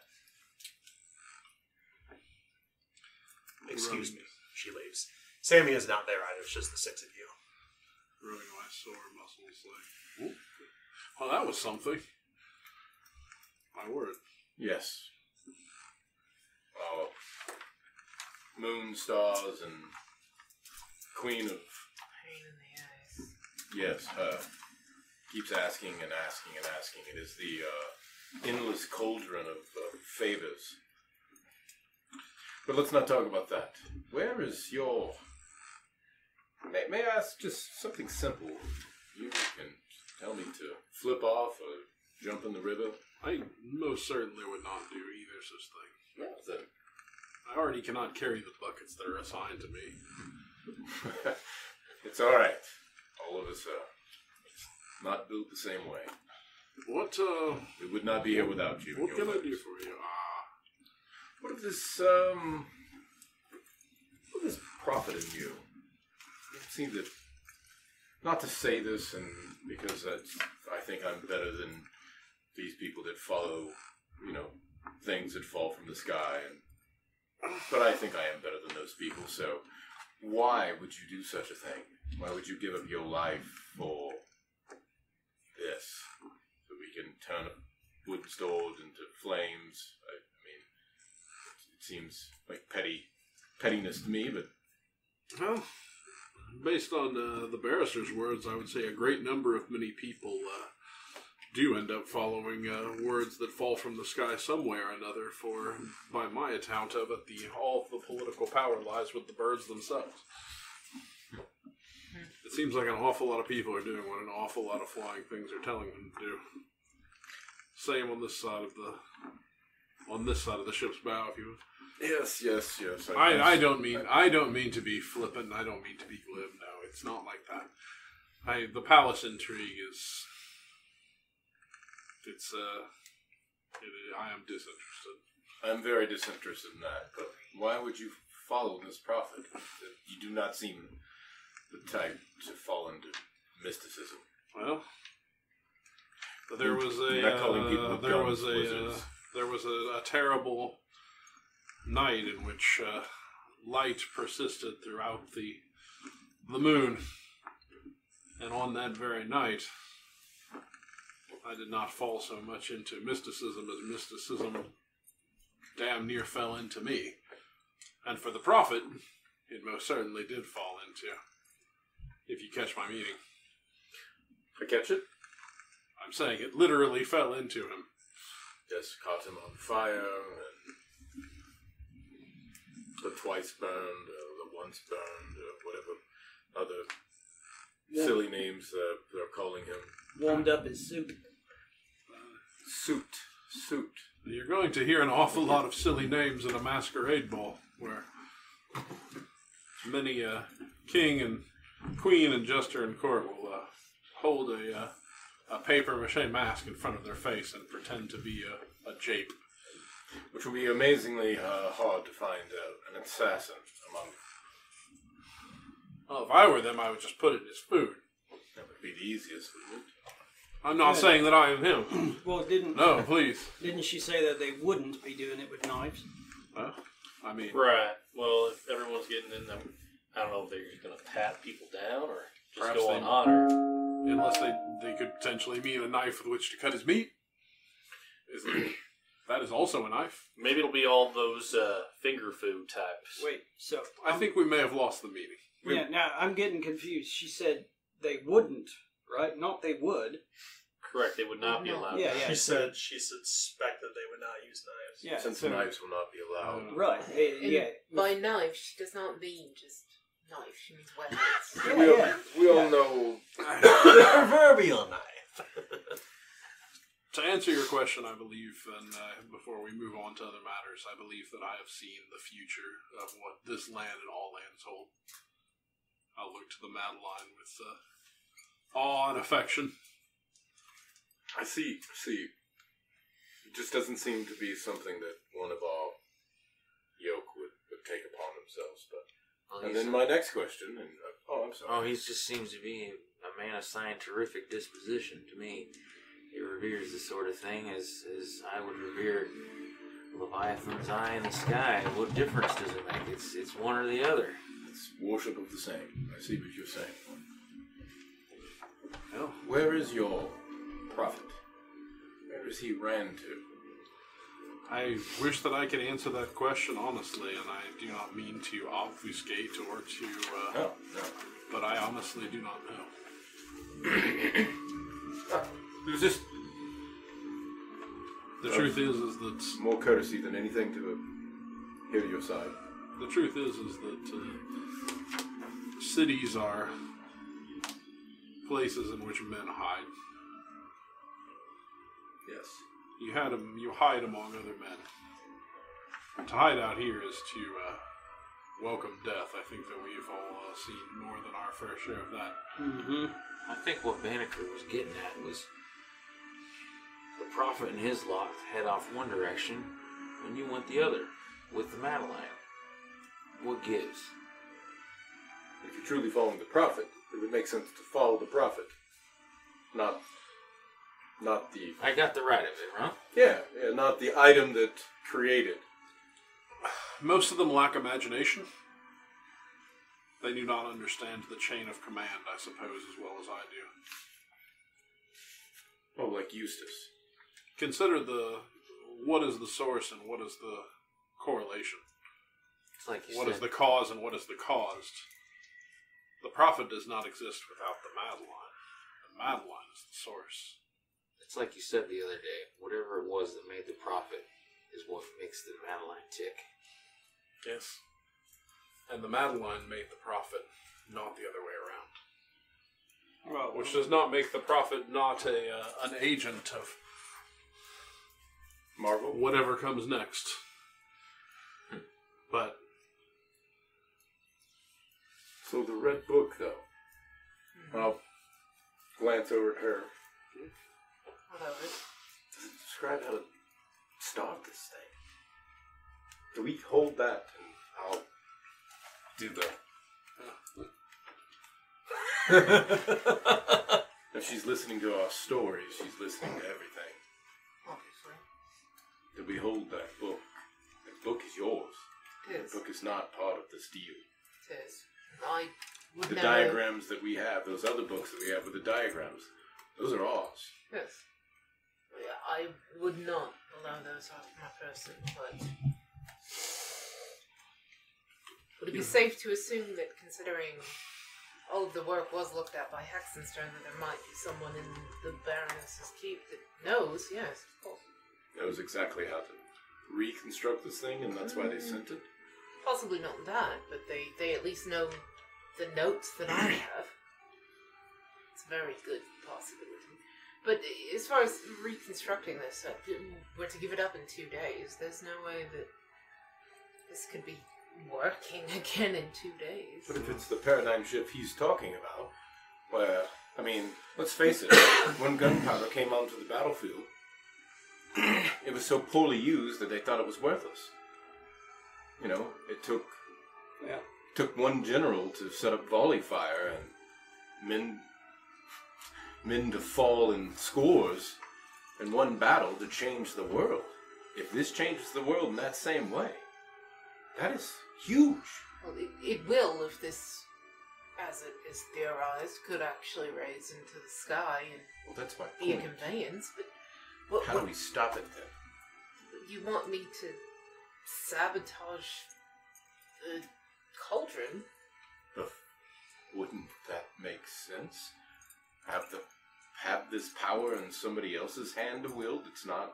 Excuse me. She leaves. Sammy is not there either. It's just the six of you. Rubbing my sore muscles like, well, that was something. My word. Yes. Our moon stars and queen of... Pain in the eyes. Yes, her. Keeps asking and asking and asking. It is the uh, endless cauldron of uh, favors. But let's not talk about that. Where is your... May, may I ask just something simple? You can tell me to flip off or jump in the river? I most certainly would not do either such thing. Well, then. I already cannot carry the buckets that are assigned to me. It's all right. All of us are not built the same way. What, uh... We would not be here without you. What can I do for you? Ah. What of this, um... What of this prophet in you? It seems that... Not to say this, and because that's, I think I'm better than these people that follow, you know, things that fall from the sky, and but I think I am better than those people, so why would you do such a thing? Why would you give up your life for this? So we can turn a wooden sword into flames? I, I mean, it seems like petty pettiness to me, but... Well, based on uh, the barrister's words, I would say a great number of many people uh, do end up following uh, words that fall from the sky some way or another, for, by my account of it, the, all of the political power lies with the birds themselves. It seems like an awful lot of people are doing what an awful lot of flying things are telling them to do. Same on this side of the, on this side of the ship's bow, if you would. Yes, yes, yes. I, I, I don't mean I don't mean to be flippant. I don't mean to be glib. No, it's not like that. I the palace intrigue is it's uh it, I am disinterested. I'm very disinterested in that, but why would you follow this prophet? You do not seem the type to fall into mysticism. Well, there was a You're not calling uh, people there dumb was a uh, wizards. there was a, a terrible night in which uh, light persisted throughout the the moon, and on that very night, I did not fall so much into mysticism as mysticism damn near fell into me, and for the prophet, it most certainly did fall into. If you catch my meaning, I catch it. I'm saying it literally fell into him. Just caught him on fire, and the twice burned, uh, the once burned, uh, whatever other Yeah. silly names uh, they're calling him. Warmed up his soup. Suit. Suit. You're going to hear an awful lot of silly names at a masquerade ball, where many a king and queen and jester in court will uh, hold a uh, a paper mache mask in front of their face and pretend to be a, a jape. Which will be amazingly uh, hard to find uh, an assassin among. Well, if I were them, I would just put it in his food. That would be the easiest, wouldn't it? I'm not Yeah. saying that I am him. Well, didn't No, please. didn't she say that they wouldn't be doing it with knives? Well, I mean, Right. Well, if everyone's getting in them, I don't know if they're just going to pat people down or just Perhaps go they- on honor. unless they, they could potentially mean a knife with which to cut his meat. Is that is also a knife. Maybe it'll be all those uh, finger food types. Wait, so I think we may have lost the meeting. yeah. Now I'm getting confused. She said they wouldn't, right? Not they would. Correct. They would not be No. allowed. Yeah, yeah. She said she suspected they would not use knives. Yeah. Since so- knives will not be allowed. Right. eh, And yeah. by knife, she does not mean just knife. She means weapons. Yeah, we all, yeah. we all Yeah. know. The proverbial knife. To answer your question, I believe, and uh, before we move on to other matters, I believe that I have seen the future of what this land and all lands hold. I'll look to the Madeline with uh, awe and affection. I see. I see. It just doesn't seem to be something that one of our yoke would, would take upon themselves. But Well, and he's- then my next question. And uh, oh, I'm sorry. Oh, he just seems to be a man of scientific disposition to me. He reveres the sort of thing as, as I would revere Leviathan's eye in the sky. What difference does it make? It's it's one or the other. It's worship of the same. I see what you're saying. Well, Where is your prophet? Where is he ran to? I wish that I could answer that question honestly, and I do not mean to obfuscate or to, uh, No, no. but I honestly do not know. Ah, it was just The truth is, is that more courtesy than anything to hear your side. the truth is, is that uh, cities are places in which men hide. Yes. You had 'em- you hide among other men. And to hide out here is to uh, welcome death. I think that we've all uh, seen more than our fair share of that. Mm-hmm. I think what Banneker was getting at was the prophet and his lot head off one direction, and you went the other with the Madeline. What gives? If you're truly following the prophet, it would make sense to follow the prophet, not, not the I got the right of it, huh? yeah, yeah, not the item that created. Most of them lack imagination. They do not understand the chain of command, I suppose, as well as I do. Oh, like Eustace. Consider the what is the source and what is the correlation. It's like you What said. is the cause and what is the caused? The prophet does not exist without the Madeline. The Madeline is the source. It's like you said the other day. Whatever it was that made the prophet is what makes the Madeline tick. Yes. And the Madeline made the prophet, not the other way around. Well, Which does not make the prophet not a uh, an agent of Marvel. whatever comes next. But So the red book, though. I'll glance over at her. Whatever. Does it describe how to start this thing? Do we hold that and I'll do the... If she's listening to our stories, she's listening to everything. Obviously. Do we hold that book? That book is yours. It The is. book is not part of this deal. It is. I would The never... diagrams that we have, those other books that we have with the diagrams, those are ours. Yes. Yeah, I would not allow those out of my person, but... Would it be safe to assume that, considering all of the work was looked at by Hexenstern, that there might be someone in the Baroness's keep that knows? Yes, of course. Knows exactly how to reconstruct this thing, and that's why they sent it. Possibly not that, but they, they at least know the notes that I have. It's a very good possibility. But as far as reconstructing this, uh, we're to give it up in two days. There's no way that this could be working again in two days. But if it's the paradigm shift he's talking about, where, I mean, let's face it, when gunpowder came onto the battlefield, it was so poorly used that they thought it was worthless. You know, it took Yeah. took one general to set up volley fire and men men to fall in scores in one battle to change the world. If this changes the world in that same way, that is huge. Well, it, it will if this, as it is theorized, could actually raise into the sky and Well, that's my be a point. conveyance. But what, How what do we stop it then? you want me to sabotage the cauldron? But wouldn't that make sense? Have the have this power in somebody else's hand to wield? It's not.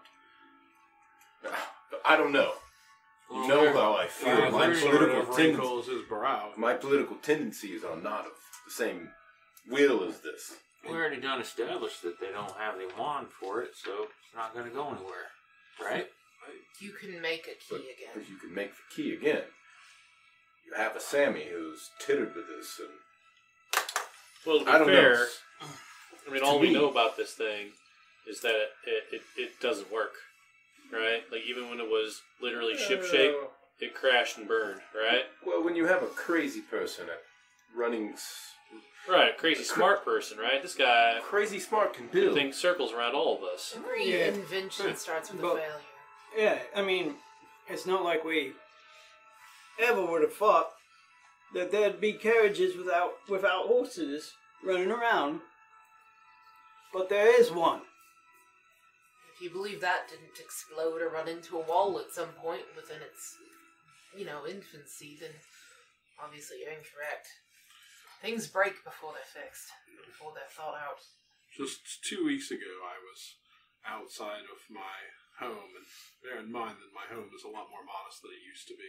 I don't know. You know how I feel. Uh, My there sort political of tendency, wrinkles his brow. my political tendencies are not of the same will as this. We already done established that they don't have the wand for it, so it's not going to go anywhere, right? You can make a key But, again. but you can make the key again. You have a Sammy who's tittered with this, and Well, to be I don't fair, know. I mean, To all we me- know about this thing is that it, it, it doesn't work, right? Like, even when it was literally ship-shape, it crashed and burned, right? Well, when you have a crazy person at running, s- Right, crazy smart person, right? This guy crazy smart can build. thinks circles around all of us. Every Yeah. invention starts with a But- failure. Yeah, I mean, it's not like we ever would have thought that there'd be carriages without without horses running around. But there is one. If you believe that didn't explode or run into a wall at some point within its, you know, infancy, then obviously you're incorrect. Things break before they're fixed, before they're thought out. Just two weeks ago, I was outside of my home, and bear in mind that my home is a lot more modest than it used to be.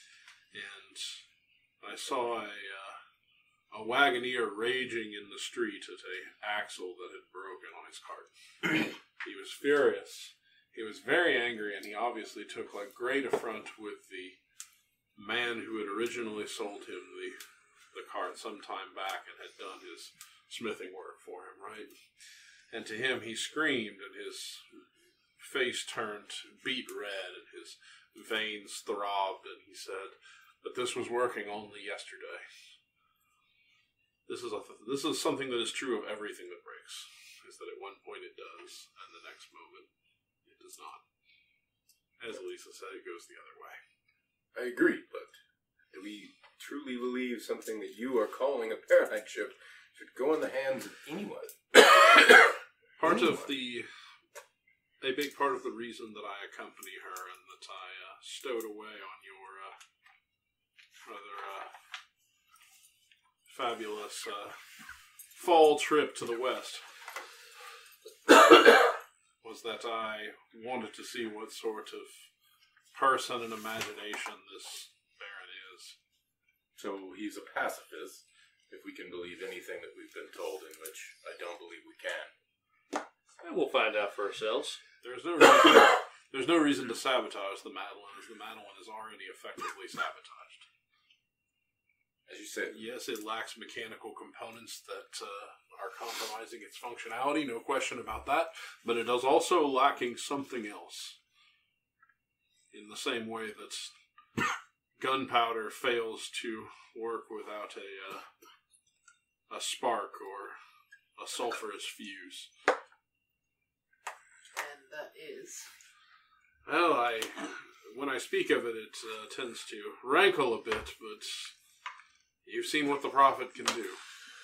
And I saw a uh, a wagoneer raging in the street at a axle that had broken on his cart. He was furious. He was very angry, and he obviously took like great affront with the man who had originally sold him the the cart some time back and had done his smithing work for him, right? And to him, he screamed, and his face turned beet red, and his veins throbbed, and he said that this was working only yesterday. This is a th- this is something that is true of everything that breaks, is that at one point it does, and the next moment it does not. As Elisa said, it goes the other way. I agree, but do we truly believe something that you are calling a paradigm shift should go in the hands of anyone? Part Anyone. of the, a big part of the reason that I accompany her and that I uh, stowed away on your uh, rather uh, fabulous uh, fall trip to the west was that I wanted to see what sort of person and imagination this Baron is. So he's a pacifist, if we can believe anything that we've been told, in which I don't believe we can. And we'll find out for ourselves. There's no reason, there's no reason to sabotage the Madeline, as the Madeline is already effectively sabotaged. As you said, Yes, it lacks mechanical components that uh, are compromising its functionality, no question about that, but it is also lacking something else. In the same way that gunpowder fails to work without a uh, a spark or a sulfurous fuse. And that is. Well, I when I speak of it, it uh, tends to rankle a bit, but you've seen what the prophet can do.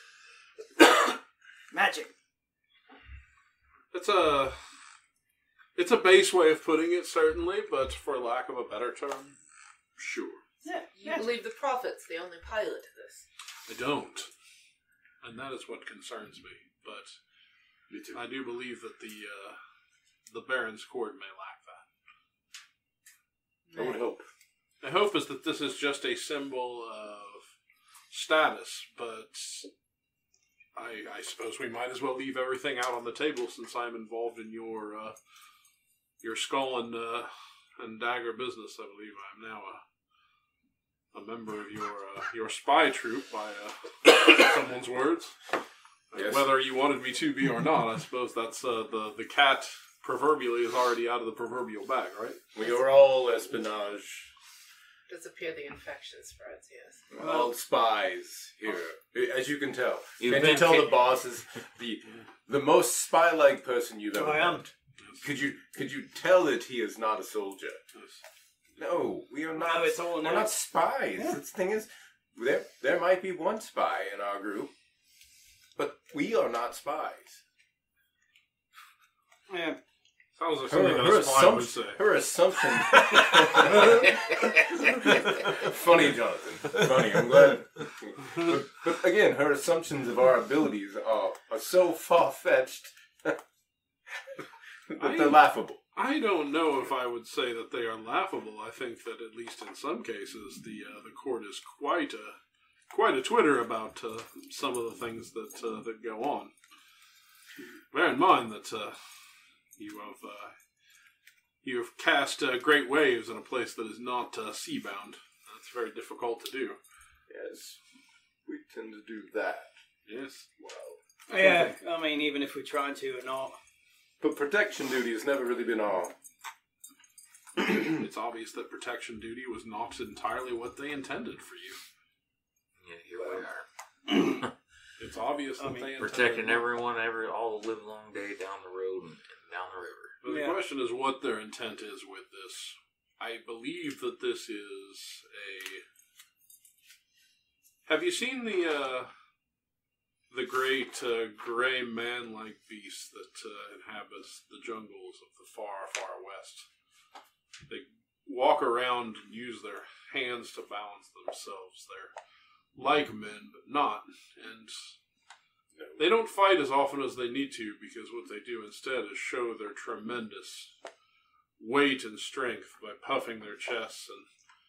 Magic. It's a it's a base way of putting it, certainly, but for lack of a better term, sure. Yeah. You believe the prophet's the only pilot to this? I don't, and that is what concerns me. But me too. I do believe that the uh, the Baron's court may lack that. I would hope. My hope is that this is just a symbol of status, but I, I suppose we might as well leave everything out on the table since I'm involved in your uh, your skull and uh, and dagger business. I believe I'm now a a member of your uh, your spy troop by uh, someone's words. Yes. Whether you wanted me to be or not, I suppose that's uh, the the cat proverbially is already out of the proverbial bag, right? We are all espionage. It does appear the infection spreads, yes. We're all spies here, as you can tell. You've Can't you been tell ki- the boss is the the most spy-like person you've ever I am. met? Could you could you tell that he is not a soldier? No, we are not. No, it's all we're now. not spies. The thing is, there there might be one spy in our group, but we are not spies. Yeah. Sounds like Her, something that her, a spy would assumption, say. her assumption. Funny, Jonathan. Funny. I'm glad. But, but again, her assumptions of our abilities are, are so far fetched that they're I- laughable. I don't know if I would say that they are laughable. I think that at least in some cases, the uh, the court is quite a quite a twitter about uh, some of the things that uh, that go on. Bear in mind that uh, you have uh, you have cast uh, great waves in a place that is not uh, seabound. That's very difficult to do. Yes, we tend to do that. Yes. Well, Yeah, I mean, even if we try to or not. but protection duty has never really been our. It's obvious that protection duty was not entirely what they intended for you. Yeah, here we are. It's obvious that I mean, they intended Protecting everyone every all the live long day down the road and, and down the river. But the Yeah. question is what their intent is with this. I believe that this is a. Have you seen the uh, the great uh, gray man-like beast that uh, inhabits the jungles of the far, far west? They walk around and use their hands to balance themselves. They're like men, but not, and they don't fight as often as they need to because what they do instead is show their tremendous weight and strength by puffing their chests and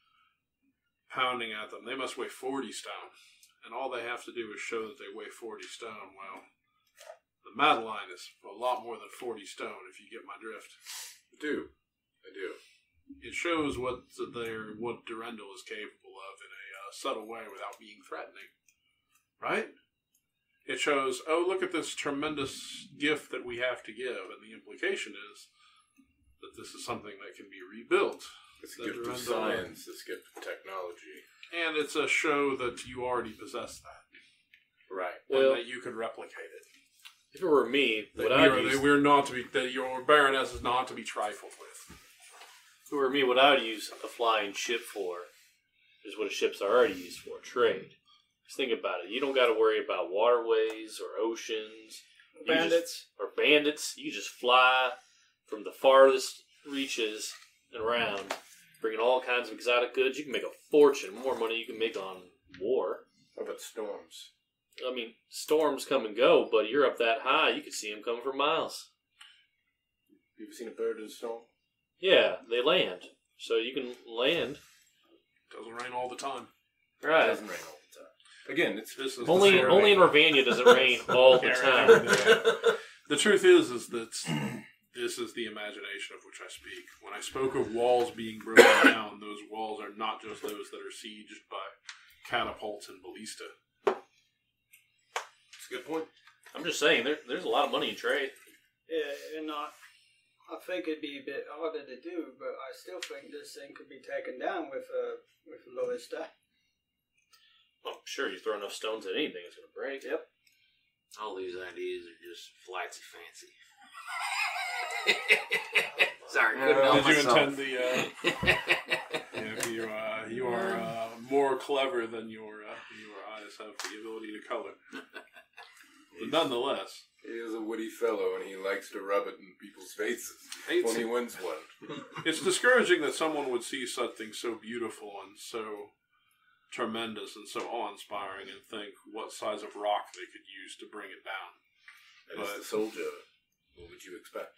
pounding at them. They must weigh forty stone, and all they have to do is show that they weigh forty stone. Well, the Madeline is a lot more than forty stone, if you get my drift. I do. I do. It shows what they're, what Durendal is capable of in a uh, subtle way without being threatening. Right? It shows, oh, look at this tremendous gift that we have to give, and the implication is that this is something that can be rebuilt. It's a That gift of Durendal- science. It's a gift of technology. And it's a show that you already possess that, Right. Well, and that you could replicate it. if it were me, That what we I'd are, use, that we're not to be, that your Baroness is not to be trifled with. if it were me, what I would use a flying ship for is what a ship's already used for, trade. Just think about it. You don't got to worry about waterways or oceans. You Bandits. just- or bandits. You just fly from the farthest reaches and around, bringing all kinds of exotic goods. You can make a fortune, more money you can make on war. How about storms? I mean, storms come and go, but you're up that high, you can see them coming for miles. You ever seen a bird in a storm? Yeah, they land. So you can land. Doesn't rain all the time. It Right. doesn't rain all the time. Again, it's This is Only, the sort of- only in Ravania does it rain all the time. The truth is, is that this is the imagination of which I speak. When I spoke of walls being broken down, those walls are not just those that are sieged by catapults and ballista. it's a good point. I'm just saying, there, there's a lot of money in trade. Yeah, and I, I think it'd be a bit harder to do, but I still think this thing could be taken down with uh, with Ballista. Well, I'm sure you throw enough stones at anything, it's going to break. Yep. All these ideas are just flightsy fancy. Sorry, couldn't help Did you myself. intend the? Uh, yeah, you, uh, you are uh, more clever than your uh, your eyes have the ability to color. But nonetheless, He is a witty fellow, and he likes to rub it in people's faces Hates when he it. wins one. It's discouraging that someone would see something so beautiful and so tremendous and so awe-inspiring and think what size of rock they could use to bring it down. And as the soldier, what would you expect?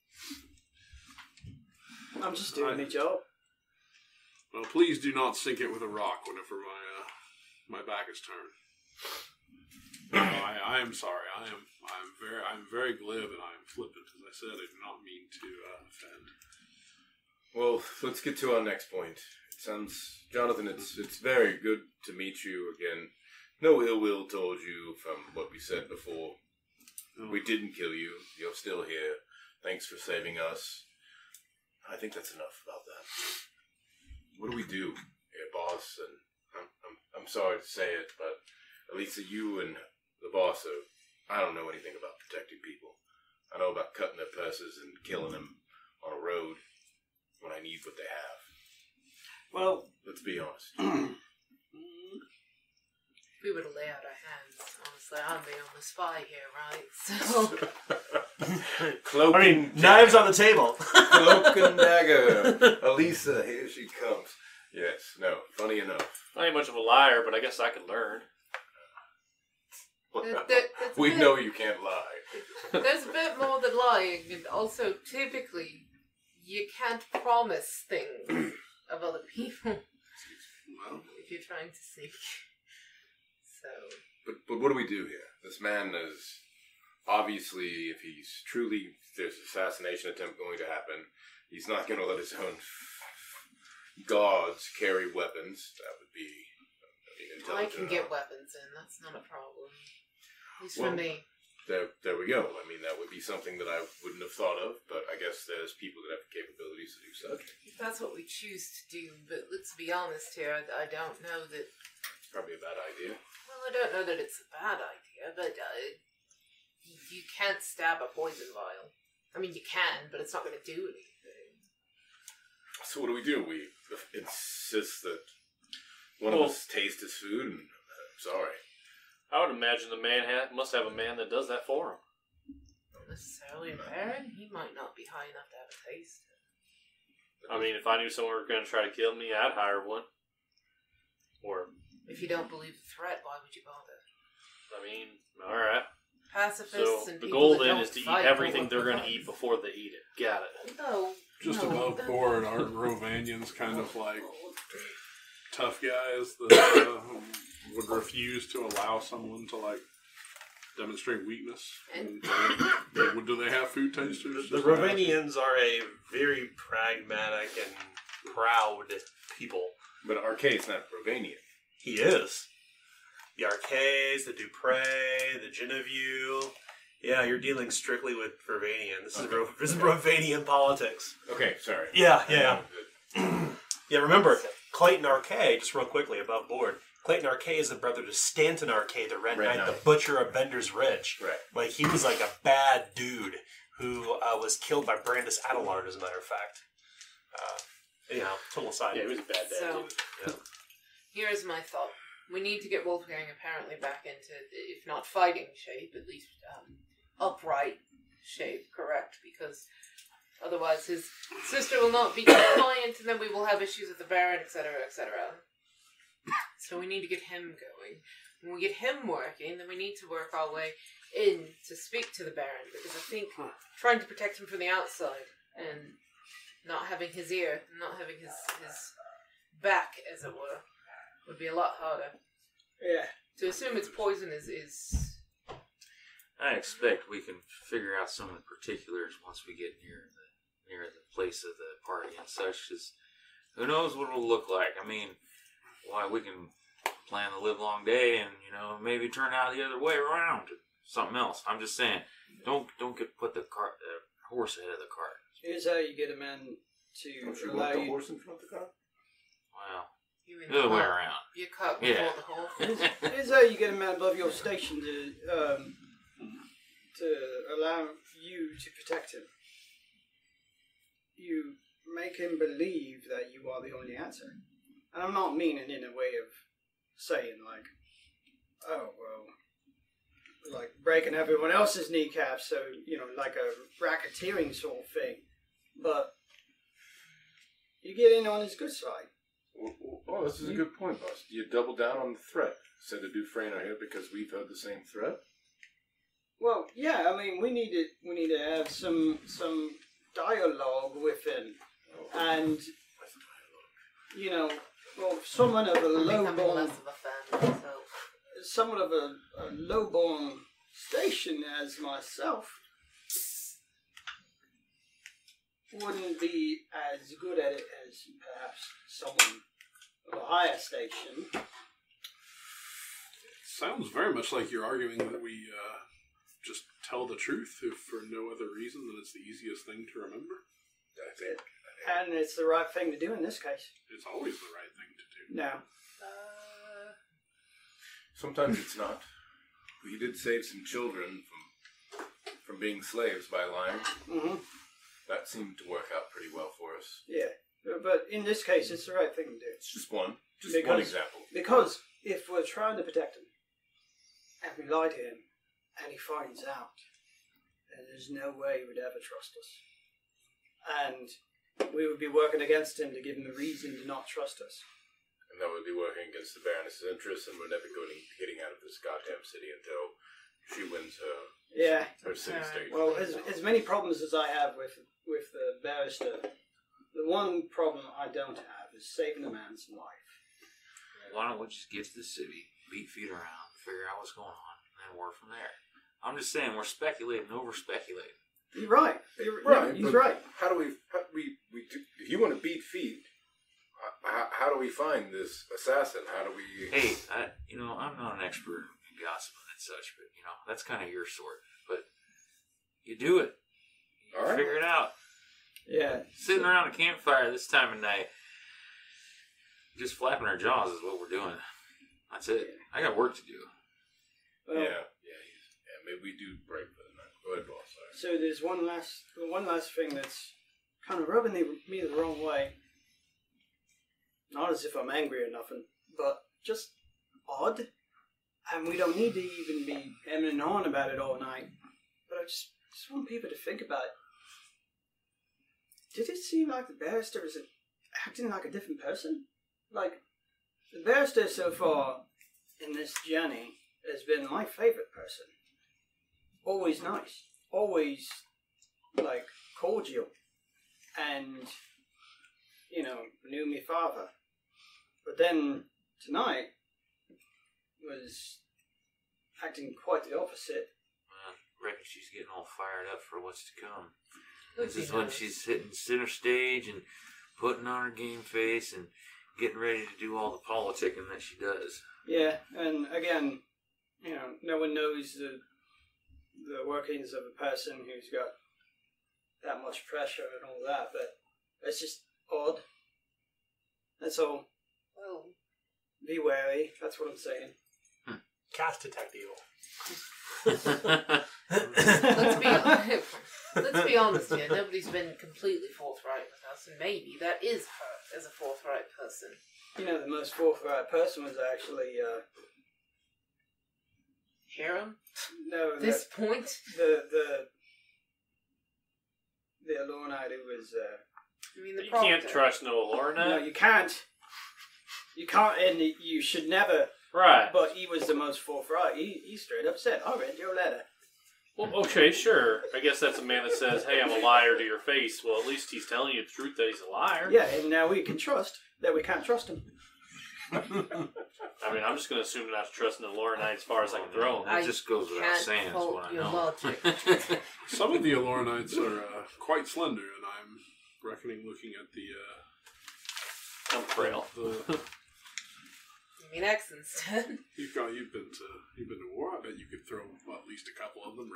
I'm just doing my job. Well, please do not sink it with a rock whenever my uh, my back is turned. No, I, I am sorry. I am I'm very I'm very glib and I am flippant. As I said, I do not mean to uh, offend. Well, let's get to our next point. It sounds, Jonathan, it's it's very good to meet you again. No ill will towards you from what we said before. Oh. We didn't kill you. You're still here. Thanks for saving us. I think that's enough about that. What do we do here, boss? And I'm, I'm, I'm sorry to say it, but at least you and the boss are, I don't know anything about protecting people. I know about cutting their purses and killing them on a road when I need what they have. Well, Let's be honest. If we were to lay out our hands, honestly, I'm the only spy here, right? So, Cloak I mean, and knives on the table. Cloak and dagger. Elisa, here she comes. Yes, no, funny enough. I ain't much of a liar, but I guess I could learn. That- that- that's a We bit- know you can't lie. there's a bit more than lying, and also, typically, you can't promise things of other people Well, if you're trying to sneak. So, But but what do we do here? This man is obviously, if he's truly, if there's an assassination attempt going to happen, he's not going to let his own guards carry weapons. That would be I mean, I intelligent can get enough. weapons in, that's not a problem. At least Well, for me. There, there we go. I mean, that would be something that I wouldn't have thought of, but I guess there's people that have the capabilities to do such. If that's what we choose to do, but let's be honest here, I, I don't know that. It's probably a bad idea. Well, I don't know that it's a bad idea, but uh, you, you can't stab a poison vial. I mean, you can, but it's not going to do anything. So what do we do? We insist that one Well- of us taste his food, and uh, sorry. I would imagine the man ha- must have a man that does that for him. Not necessarily a baron. He might not be high enough to have a taste. I mean, if I knew someone was going to try to kill me, I'd hire one. Or, If you don't believe the threat, why would you bother? I mean, all right. Pacifists So and the people goal that then don't is to eat fight everything will they're going to fight. eat before they eat it. Got it. No. just no, above that- board, aren't Rovanians kind of like tough guys that uh, would refuse to allow someone to like demonstrate weakness? And- And, do they have food tasters? The Rovanians are a very pragmatic and proud people. But Arcade's not Rovanian. He is. The Arcays, the Dupre, the Genevieve. Yeah, you're dealing strictly with Rovanian. This is, Ro- this is Rovanian politics. Okay, sorry. Yeah, yeah. Good. Yeah, remember, Clayton Arcay, just real quickly, above board. Clayton Arcay is the brother to Stanton Arcay, the Red, Red Knight, Knight. the Butcher of Bender's Ridge. Right. Like, he was like a bad dude who uh, was killed by Brandis Adelard, as a matter of fact. Uh, anyhow, total aside. Yeah, he was a bad dad, So, too. here's my thought. We need to get Wolfgang apparently back into, if not fighting shape, at least um, upright shape, correct? Because otherwise his sister will not be compliant, and then we will have issues with the Baron, et cetera, et cetera. So we need to get him going. When we get him working, then we need to work our way in to speak to the Baron, because I think trying to protect him from the outside and not having his ear, not having his, his back, as it were, would be a lot harder. yeah. To assume it's poison is, is I expect we can figure out some of the particulars once we get near the near the place of the party and such. Cause who knows what it'll look like? I mean, why we can plan the live long day and you know maybe turn out the other way around to something else. I'm just saying, don't don't get put the cart the horse ahead of the cart. Here's how you get a man to Don't you allow want the you. horse in front of the car? Well, you mean the other way cart- around. You cut before Yeah. the horse. Here's how you get a man above your station to um, to allow you to protect him. You make him believe that you are the only answer. And I'm not meaning in a way of saying like, oh well, like breaking everyone else's kneecaps, so you know, like a racketeering sort of thing. But you get in on his good side. Oh, oh, this is a good point, boss. Do you double down on the threat? Send a Dufresne out here because we've heard the same threat? Well, yeah, I mean, we need to we need to have some some dialogue with him, and you know, well, someone of a I'm low becoming born less of a fan of myself. somewhat of a, a low-born station as myself, wouldn't be as good at it as perhaps someone of a higher station. Sounds very much like you're arguing that we uh, just tell the truth if for no other reason than it's the easiest thing to remember. I think. And it's the right thing to do in this case. It's always the right thing to do. Now, Sometimes it's not. We did save some children from from being slaves by lying. mm-hmm. That seemed to work out pretty well for us. yeah. But in this case, it's the right thing to do. It's just one. Just Because- one example. Because if we're trying to protect him, and we lie to him, and he finds out, then there's no way he would ever trust us. And we would be working against him to give him a reason to not trust us. And that would be working against the Baroness's interests, and we're never going to be getting out of this goddamn city until she wins her Yeah. her city state. Well, as as many problems as I have with with the barrister, the one problem I don't have is saving a man's life. Why don't we just get to the city, beat feet around, figure out what's going on, and then work from there? I'm just saying, we're speculating over speculating. You're right. You're, Right, no, he's but right. How do we? How, we we do, if you want to beat feet, how, how do we find this assassin? How do we? Hey, I, you know, I'm not an expert in gossiping and such, but, you know, that's kind of your sort. But you do it. You All right. figure it out. Yeah. Sitting around a campfire this time of night, just flapping our jaws is what we're doing. That's it. I got work to do. Well, yeah, yeah, he's, yeah. Maybe we do break for the night. Go ahead, boss. Sorry. So there's one last one last thing that's kind of rubbing the, me the wrong way. Not as if I'm angry or nothing, but just odd. And we don't need to even be hemming and hawing about it all night. But I just, just want people to think about it. Did it seem like the barrister is acting like a different person? Like, the barrister so far in this journey has been my favorite person. Always nice. Always, like, cordial. And, you know, knew me father. But then, tonight, was acting quite the opposite. I reckon she's getting all fired up for what's to come. Let's This is see when how- she's hitting center stage and putting on her game face and getting ready to do all the politicking that she does. Yeah, and again, you know, no one knows the the workings of a person who's got that much pressure and all that, but it's just odd. That's all. Well, Be wary, that's what I'm saying. Cast detect evil. let's be let's be honest here. Nobody's been completely forthright with us, and maybe that is her as a forthright person. You know, the most forthright person was actually, uh, Hiram, no, this the, point, the, the, the Alornite who was, uh, I mean, the You proctor. can't trust no Lorna. no, you can't. You can't, and you should never. Right. But he was the most forthright. He, he straight up said, I read your letter. Well, okay, sure. I guess that's a man that says, hey, I'm a liar to your face. Well, at least he's telling you the truth that he's a liar. Yeah, and now we can trust that we can't trust him. I mean, I'm just going to assume not to trust in the Laurinite as far as I can throw him. I It just goes without can't saying, is fault what I your know. logic. Some of the Alornites are uh, quite slender, and I'm reckoning looking at the uh, I'm frail. the I mean, accents. you've got you've been to you've been to war. I bet you could throw at least a couple of them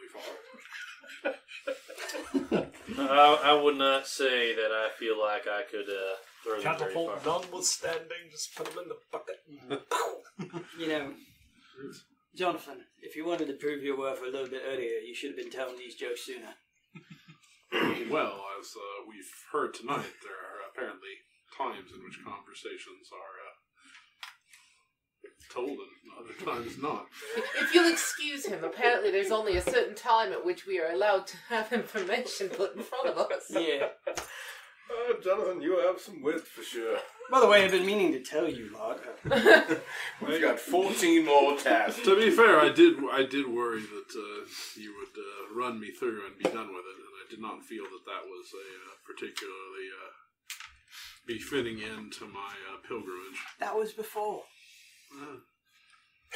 relatively far. I, I would not say that I feel like I could uh, throw them very Catapult far. notwithstanding, just put them in the bucket. You know, Jonathan, if you wanted to prove your worth a little bit earlier, you should have been telling these jokes sooner. Well, as uh, we've heard tonight, there are apparently times in which conversations are uh, told and other times not. If you'll excuse him, apparently there's only a certain time at which we are allowed to have information put in front of us. Yeah. Oh, Jonathan, you have some wit for sure. By the way, I've been meaning to tell you, Lord. We've got fourteen more tasks. To be fair, I did I did worry that uh, you would uh, run me through and be done with it, and I did not feel that that was a uh, particularly uh, befitting end to my uh, pilgrimage. That was before. Uh,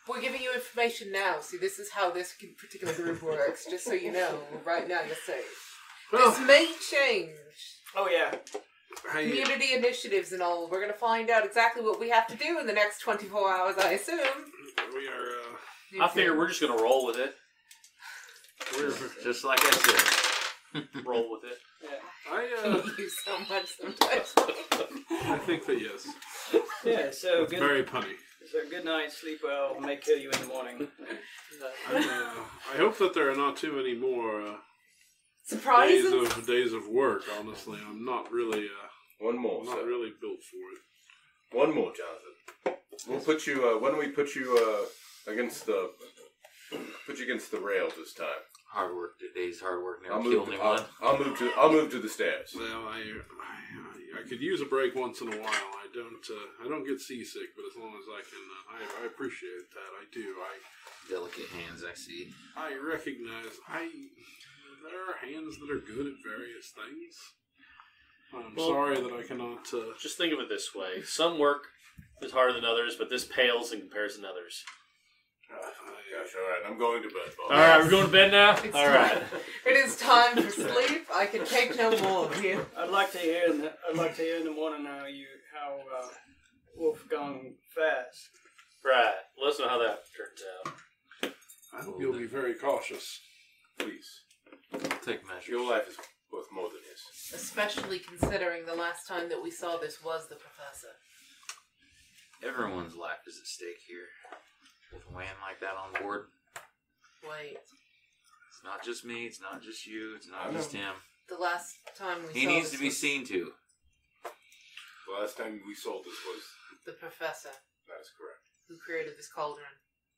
We're giving you information now. See, this is how this particular group works. Just so you know, right now you're safe. This may change. Oh yeah. I, Community initiatives and all. We're going to find out exactly what we have to do in the next twenty-four hours, I assume. we are. Uh, I figure we're just gonna roll with it. We're just like I said. Roll with it. Yeah. I I uh, hate you so much sometimes. I think that yes. Yeah. So good. Very punny. So good night. Sleep well. May kill you in the morning. I, uh, I hope that there are not too many more uh, days Surprises? of days of work. Honestly, I'm not really uh, One more, I'm not sir. really built for it. One more, Jonathan. We'll put you. Uh, why don't we put you uh, against the put you against the rails this time? Hard work. Today's hard work never I'll killed move. To, anyone. I'll, I'll move to. I'll move to the stairs. Well, I, I I could use a break once in a while. I don't uh, I don't get seasick, but as long as I can, uh, I, I appreciate that. I do. I Delicate hands, I see. I recognize I there are hands that are good at various things. I'm Well- sorry that I cannot. Uh, Just think of it this way: some work is harder than others, but this pales in comparison to others. Oh, gosh, all right. I'm going to bed, boss. All right, we're going to bed now. It's All time. right. It is time for sleep. I can take no more of you. I'd like to hear. In the, I'd like to hear in the morning how you how uh, Wolfgang fast. Right. Let us know how that turns out. I hope you'll be very cautious. Please. Take measures. Your life is worth more than his. Especially considering the last time that we saw this was the professor. Everyone's life is at stake here. With a man like that on board, Wait, it's not just me, it's not just you, it's I not know. just him. the last time we He saw needs this to be was seen to. The last time we sold this was. the professor That is correct. who created this cauldron.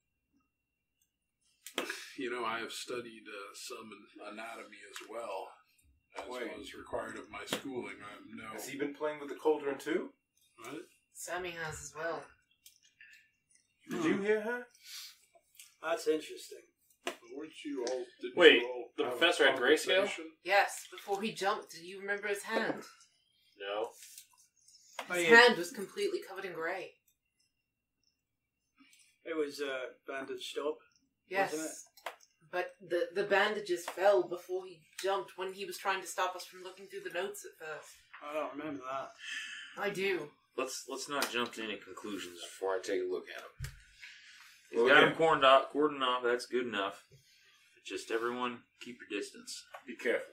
You know, I have studied uh, some in anatomy as well, as Wait. was required of my schooling. I know. Has he been playing with the cauldron too? What? Sammy has as well. Did you hear her? That's interesting. Weren't you all? Didn't Wait, you all the have a professor had grayscale? conversation? Yes, before he jumped, do you remember his hand? No. His hand was completely covered in grey. It was uh, bandaged up. Yes. Wasn't it? But the, the bandages fell before he jumped when he was trying to stop us from looking through the notes at first. I don't remember that. I do. Let's let's not jump to any conclusions before I take a look at him. He's Well, got yeah. him cordoned off, cordoned off. That's good enough. But just everyone, keep your distance. Be careful.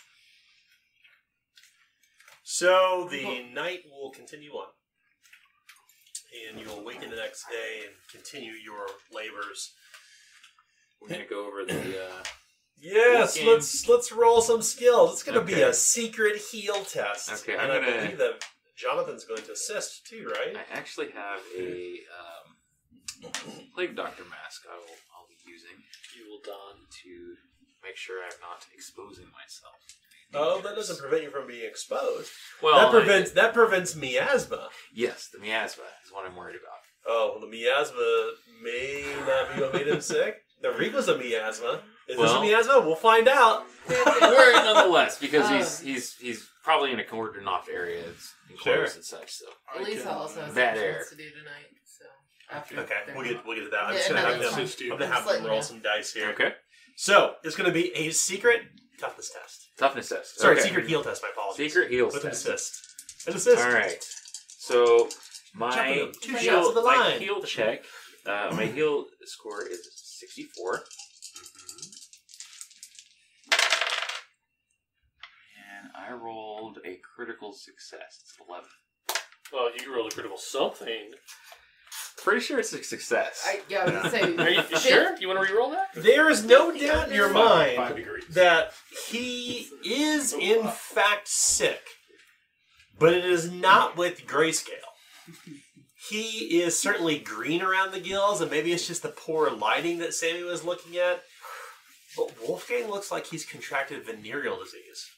So the night will continue on, and you will awaken the next day and continue your labors. We're gonna go over the. Uh, Yes, Okay. let's let's roll some skills. It's going to be Okay. a secret heal test. Okay, and I'm I gonna- believe that Jonathan's going to assist too, right? I actually have a um, plague doctor mask. I will I'll be using You will don. to make sure I'm not exposing myself. Oh, that doesn't prevent you from being exposed. Well, that I- prevents that prevents miasma. yes, the miasma is what I'm worried about. Oh, well, the miasma may not be what made him sick. The reek was a miasma. Is Well- this a miasma? We'll find out. Worried nonetheless because he's Oh. he's he's probably in a cordoned off area. It's enclosed Sure. and such. So I Lisa can, also uh, has Bad some air. things to do tonight. So after Okay, they're we'll get not- we'll get to that. I'm Yeah, just gonna no, have that's them. assist you. I'm gonna have Just let them you roll know. some dice here. okay, So it's gonna be a secret toughness test. toughness test. Sorry, Okay. secret heal test. My apologies. Secret heals with an test. assist. An assist. All right. So my Jumping up two heal, shots of the my line. heal check, uh, my heal score is sixty-four. And I rolled a critical success. It's eleven. Well, you rolled a critical something. Pretty sure it's a success. I, yeah, I was gonna say. Are you sure? You want to re-roll that? There is no doubt in your Five, five mind degrees. that he is in fact sick, but it is not with grayscale. He is certainly green around the gills, and maybe it's just the poor lighting that Sammy was looking at. But Wolfgang looks like he's contracted venereal disease.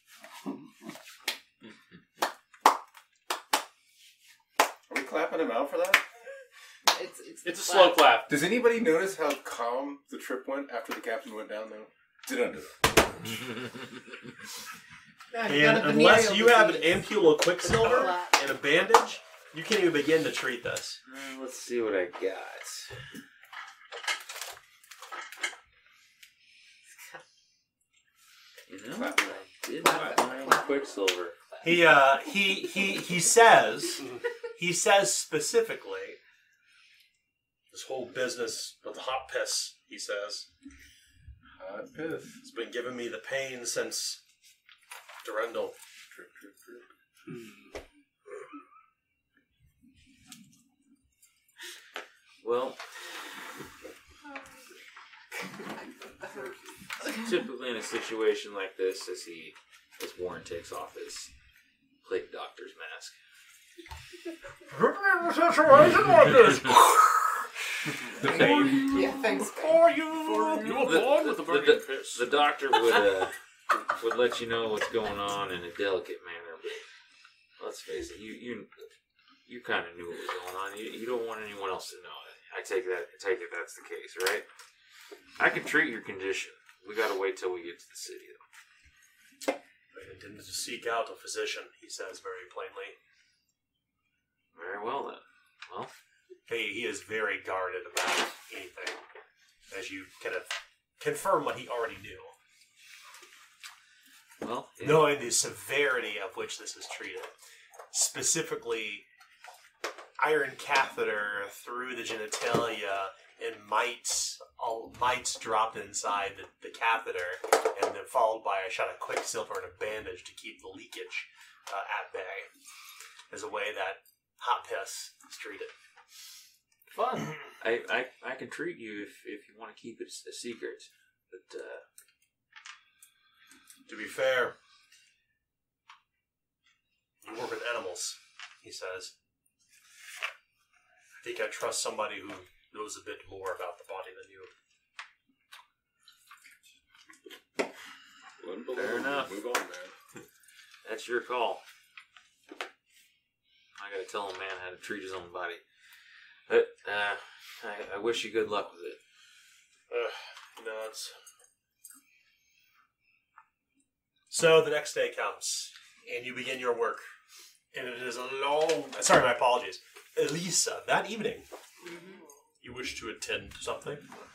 Are we clapping him out for that? It's it's, It's a the slow clap. clap. Does anybody notice how calm the trip went after the captain went down there? Did under Yeah, you got And a unless venereal you have an disease. ampoule of quicksilver Clap. and a bandage, you can't even begin to treat this. Uh, let's see what I got. You know, I did find Quicksilver. He uh he he he says he says specifically this whole business with the hot piss, he says, Hot piss. has been giving me the pain since Durendal. Drip, drip, drip. Well, typically in a situation like this, as he, as Warren takes off his plague doctor's mask. The fame. Yeah, thanks. For you, You were The, born the, with a the, burning the, piss. the doctor would uh, would let you know what's going on in a delicate manner, but let's face it, you you you kind of knew what was going on. You, you don't want anyone else to know it. I take that. I take it that's the case, right? I can treat your condition. We gotta wait till we get to the city, though. I intended to seek out a physician, he says very plainly. Very well then. Well, He, he is very guarded about anything, as you kind of confirm what he already knew. well, yeah. Knowing the severity of which this is treated. Specifically, iron catheter through the genitalia and mites, all mites dropped inside the, the catheter, and then followed by a shot of Quicksilver and a bandage to keep the leakage uh, at bay, as a way that hot piss is treated. Fun. I, I I can treat you if if you want to keep it a secret, but uh, To be fair, you work with animals, he says. I think I trust somebody who knows a bit more about the body than you. Wouldn't Fair believe it. enough. Move on, man. that's your call. I gotta tell a man how to treat his own body. But uh, I, I wish you good luck with it. Ugh, you know, it's... So the next day comes, and you begin your work. And it is a long... Sorry, my apologies. Elisa, that evening, you wish to attend to something?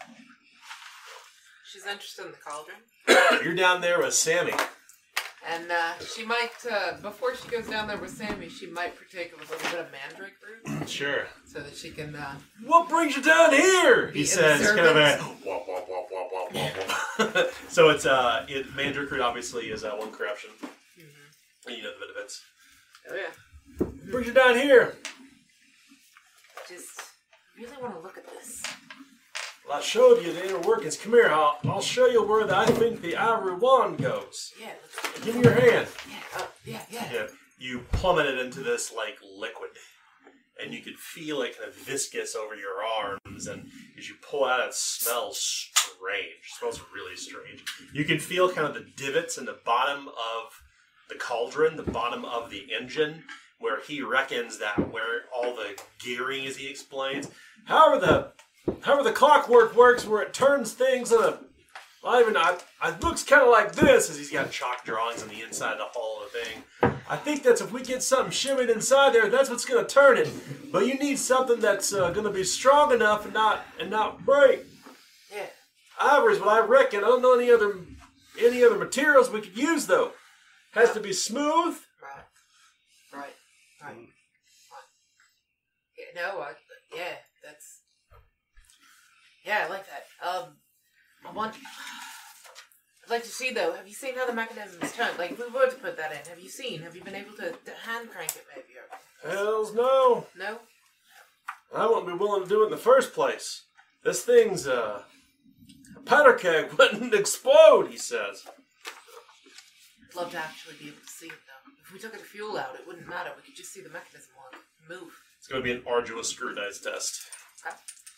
She's interested in the cauldron. You're down there with Sammy. And uh, she might, uh, before she goes down there with Sammy, she might partake of a little bit of mandrake root Sure. so that she can. Uh, What brings you down here? He Be says, kind of a observant. wop, wop, wop, wop, wop, wop, wop. So it's uh, it mandrake root obviously is uh, one corruption. And you know the benefits. oh yeah. Brings you down here. Just really want to look at this. Well, I showed you the inner workings. Come here. I'll, I'll show you where the, I think the ivory wand goes. Yeah. Let's, Give me your hand. yeah. Uh, yeah. Yeah. Yeah. You plummet it into this like liquid, and you can feel it kind of viscous over your arms. And as you pull it out, it smells strange. It smells really strange. You can feel kind of the divots in the bottom of the cauldron, the bottom of the engine, where he reckons that where all the gearing, as he explains, however the however the clockwork works, where it turns things in a. Well, even I, it looks kind of like this, as he's got chalk drawings on the inside of the hull of the thing. I think that's if we get something shimmied inside there, that's what's going to turn it. But you need something that's uh, going to be strong enough and not and not break. Yeah. Ivory's what I reckon. I don't know any other any other materials we could use though. Has to be smooth. Right. Right. Right. Right. Yeah. No. I, yeah. That's. Yeah, I like that. Um, I want. I'd like to see though. Have you seen how the mechanism's turned? Like, if we were to put that in, have you seen? Have you been able to, to hand crank it, maybe? Or... Hells no. No. I wouldn't be willing to do it in the first place. This thing's uh, a powder keg wouldn't explode. He says. I'd love to actually be able to see it though. If we took the fuel out, it wouldn't matter. We could just see the mechanism work, move. It's going to be an arduous scrutinized test. Okay.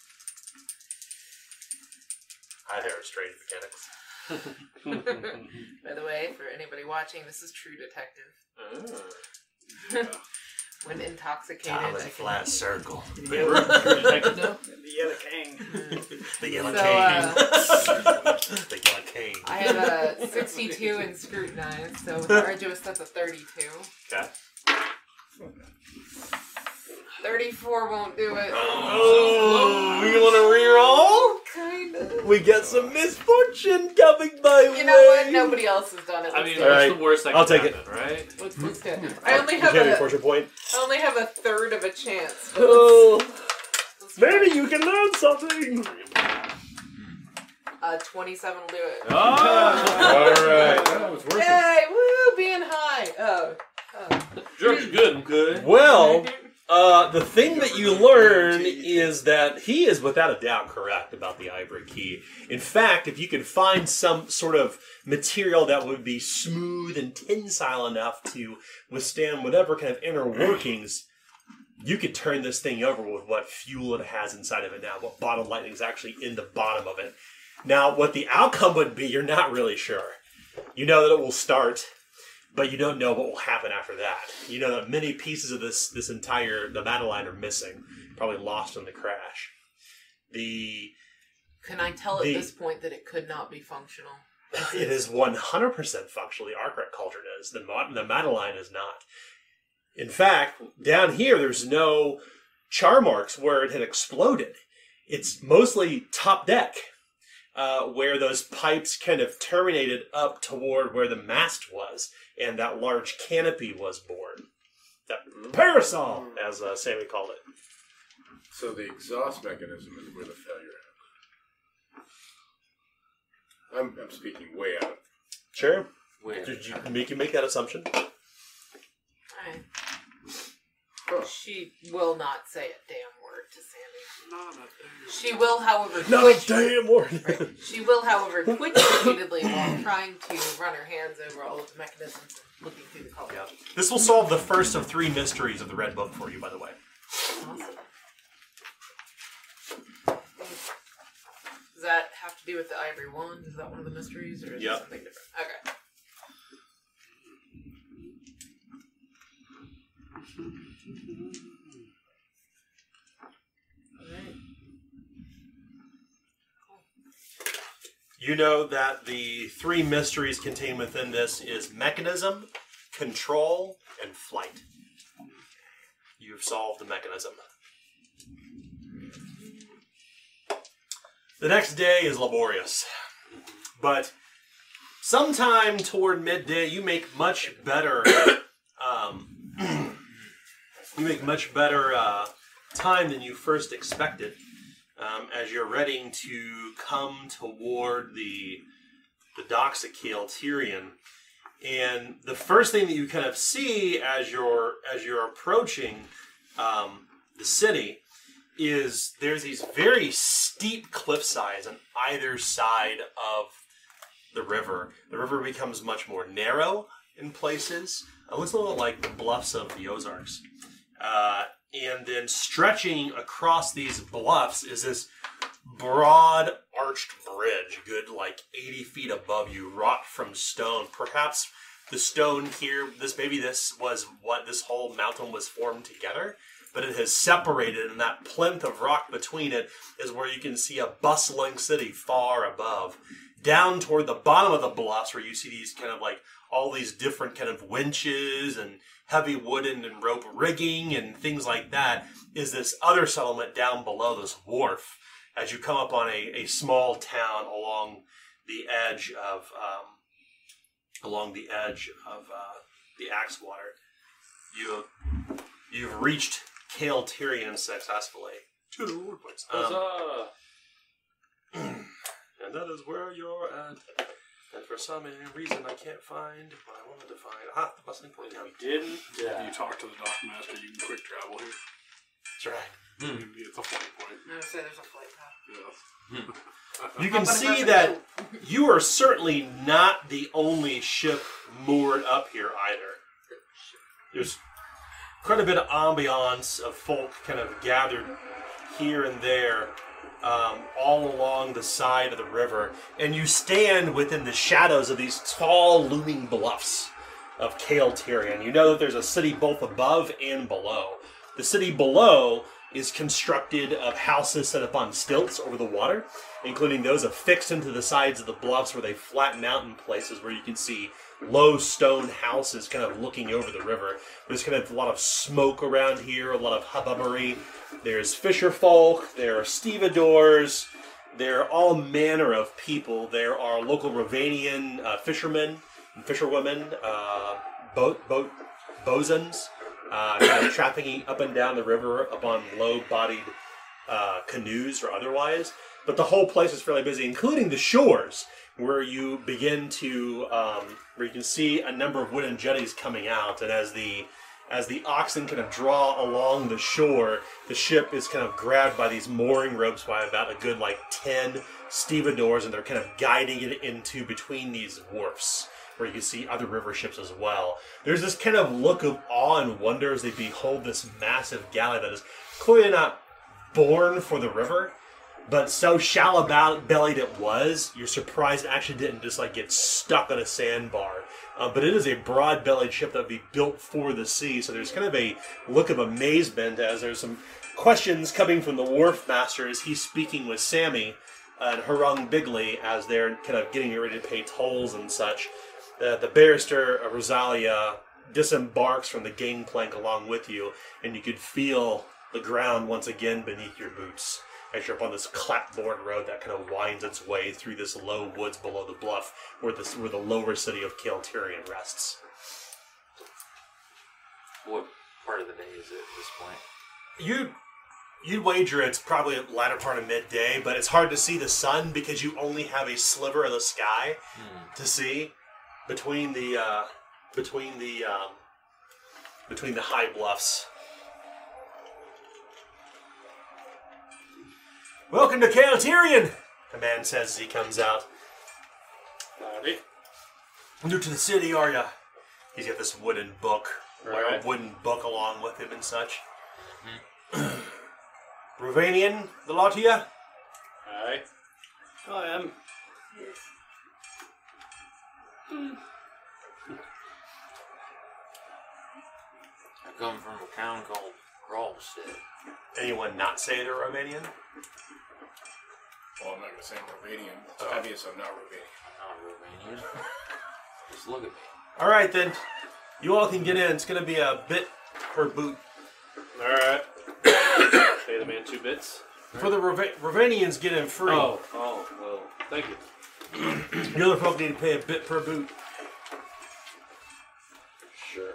Hi there, strange mechanics. By the way, for anybody watching, this is True Detective. Yeah. When intoxicated, Time is I a can- flat circle. True detective now? The Yellow King. The yellow So, cane. uh, The yellow cane. I have a sixty-two in scrutinized, so with arduous that's a thirty-two. Okay. thirty-four won't do it. Oh, you want to reroll? We get some misfortune coming my way. You know what? Nobody else has done it. I Let's mean, do All what's right. the worst that I'll can take happen, right? Let's, let's do it. I only You have can't be a a, fortune point. I only have a third of a chance. but Oh, let's try. maybe you can learn something. Uh, twenty-seven will do it. Oh! All right. That was worth it. Yay! Woo! Being high. Oh. oh. George, good, good. Well, uh, the thing that you learn is that he is without a doubt correct about the ivory key. In fact, if you could find some sort of material that would be smooth and tensile enough to withstand whatever kind of inner workings, you could turn this thing over with what fuel it has inside of it now, what bottom lightning is actually in the bottom of it. Now, what the outcome would be, you're not really sure. You know that it will start, but you don't know what will happen after that. You know that many pieces of this this entire the Madeline are missing, probably lost in the crash. The Can I tell at The- this point that it could not be functional? it is one hundred percent functional. The Arkwright cauldron is. The Mo- the Madeline is not. In fact, down here there's no char marks where it had exploded. It's mostly top deck, uh, where those pipes kind of terminated up toward where the mast was, and that large canopy was born. That parasol, as uh, Sammy called it. So the exhaust mechanism is where the failure happened. I'm, I'm speaking way out. Sure. Where? Did you make you make that assumption? Alright. She will not say a damn word to Sandy. Not a damn. She will, however, Not twitch. a damn word. Right. She will, however, twitch repeatedly while trying to run her hands over all of the mechanisms and looking through the color. Yeah. This will solve the first of three mysteries of the Red Book for you, by the way. Awesome. Does that have to do with the ivory wand? Is that one of the mysteries, or is Yep. it something different? Okay. Alright. You know that the three mysteries contained within this is mechanism, control, and flight. You've solved the mechanism. The next day is laborious, but sometime toward midday, you make much better. Um, you make much better uh, time than you first expected. Um, as you're ready to come toward the the docks at Caeltyrion, and the first thing that you kind of see as you're as you're approaching um, the city is there's these very steep cliff sides on either side of the river. The river becomes much more narrow in places. It looks a little like the bluffs of the Ozarks. Uh, and then stretching across these bluffs is this broad arched bridge, good like eighty feet above you, wrought from stone. Perhaps the stone here, this maybe this was what this whole mountain was formed together, but it has separated, and that plinth of rock between it is where you can see a bustling city far above. Down toward the bottom of the bluffs, where you see these kind of like all these different kind of winches and heavy wooden and rope rigging and things like that, is this other settlement down below, this wharf, as you come up on a, a small town along the edge of um, along the edge of uh, the Axewater. You you've reached Caeltyrion successfully. To the reward points. Um, Huzzah! and that is where you're at. And for some reason I can't find what I wanted to find. Aha, the bustling point town. We didn't. If Yeah. you talk to the dock master, you can quick travel here. That's right. It's a flight point. No, say there's a flight path. Yeah. You can Hop on a see perfect that boat. you are certainly not the only ship moored up here either. There's quite a bit of ambiance of folk kind of gathered here and there, um, all along the side of the river, and you stand within the shadows of these tall, looming bluffs of Caeltyrion. You know that there's a city both above and below. The city below is constructed of houses set up on stilts over the water, including those affixed into the sides of the bluffs where they flatten out in places where you can see low stone houses kind of looking over the river. There's kind of a lot of smoke around here, a lot of hubbubbery. There's fisher folk, there are stevedores, There are all manner of people. There are local Rovanian uh, fishermen and fisherwomen, uh, boat boat bosons, uh, kind of trafficking up and down the river upon low-bodied uh, canoes or otherwise. But the whole place is fairly busy, including the shores, where you begin to, um, where you can see a number of wooden jetties coming out, and as the as the oxen kind of draw along the shore, the ship is kind of grabbed by these mooring ropes by about a good like ten stevedores, and they're kind of guiding it into between these wharfs, where you can see other river ships as well. There's this kind of look of awe and wonder as they behold this massive galley that is clearly not born for the river, but so shallow-bellied it was, you're surprised it actually didn't just like get stuck on a sandbar. Uh, but it is a broad-bellied ship that would be built for the sea, so there's kind of a look of amazement as there's some questions coming from the wharf master as he's speaking with Sammy and Harung Bigley as they're kind of getting ready to pay tolls and such. Uh, the barrister, uh, Rosalia, disembarks from the gangplank along with you, and you could feel the ground once again beneath your boots as you're up on this clapboard road that kind of winds its way through this low woods below the bluff where the, where the lower city of Kaltirian rests. What part of the day is it at this point? You'd, you'd wager it's probably the latter part of midday, but it's hard to see the sun because you only have a sliver of the sky hmm. to see between the uh, between the um, between the high bluffs. Welcome to Kaltirian, the man says as he comes out. Howdy. New to the city, are ya? He's got this wooden book, Right. a wooden book along with him and such. Mm-hmm. Rovanian, the lot of ya? Aye. I am. I come from a town called Gralstead. Anyone not say they're Romanian? Well, I'm not going to say I'm Romanian. It's Oh. obvious I'm not Romanian. I'm not Romanian. Just look at me. All right, then. You all can get in. It's going to be a bit per boot. All right. Pay the man two bits. For the Rova- Rovanians, get in free. Oh, oh, well, thank you. The other folk need to pay a bit per boot. Sure.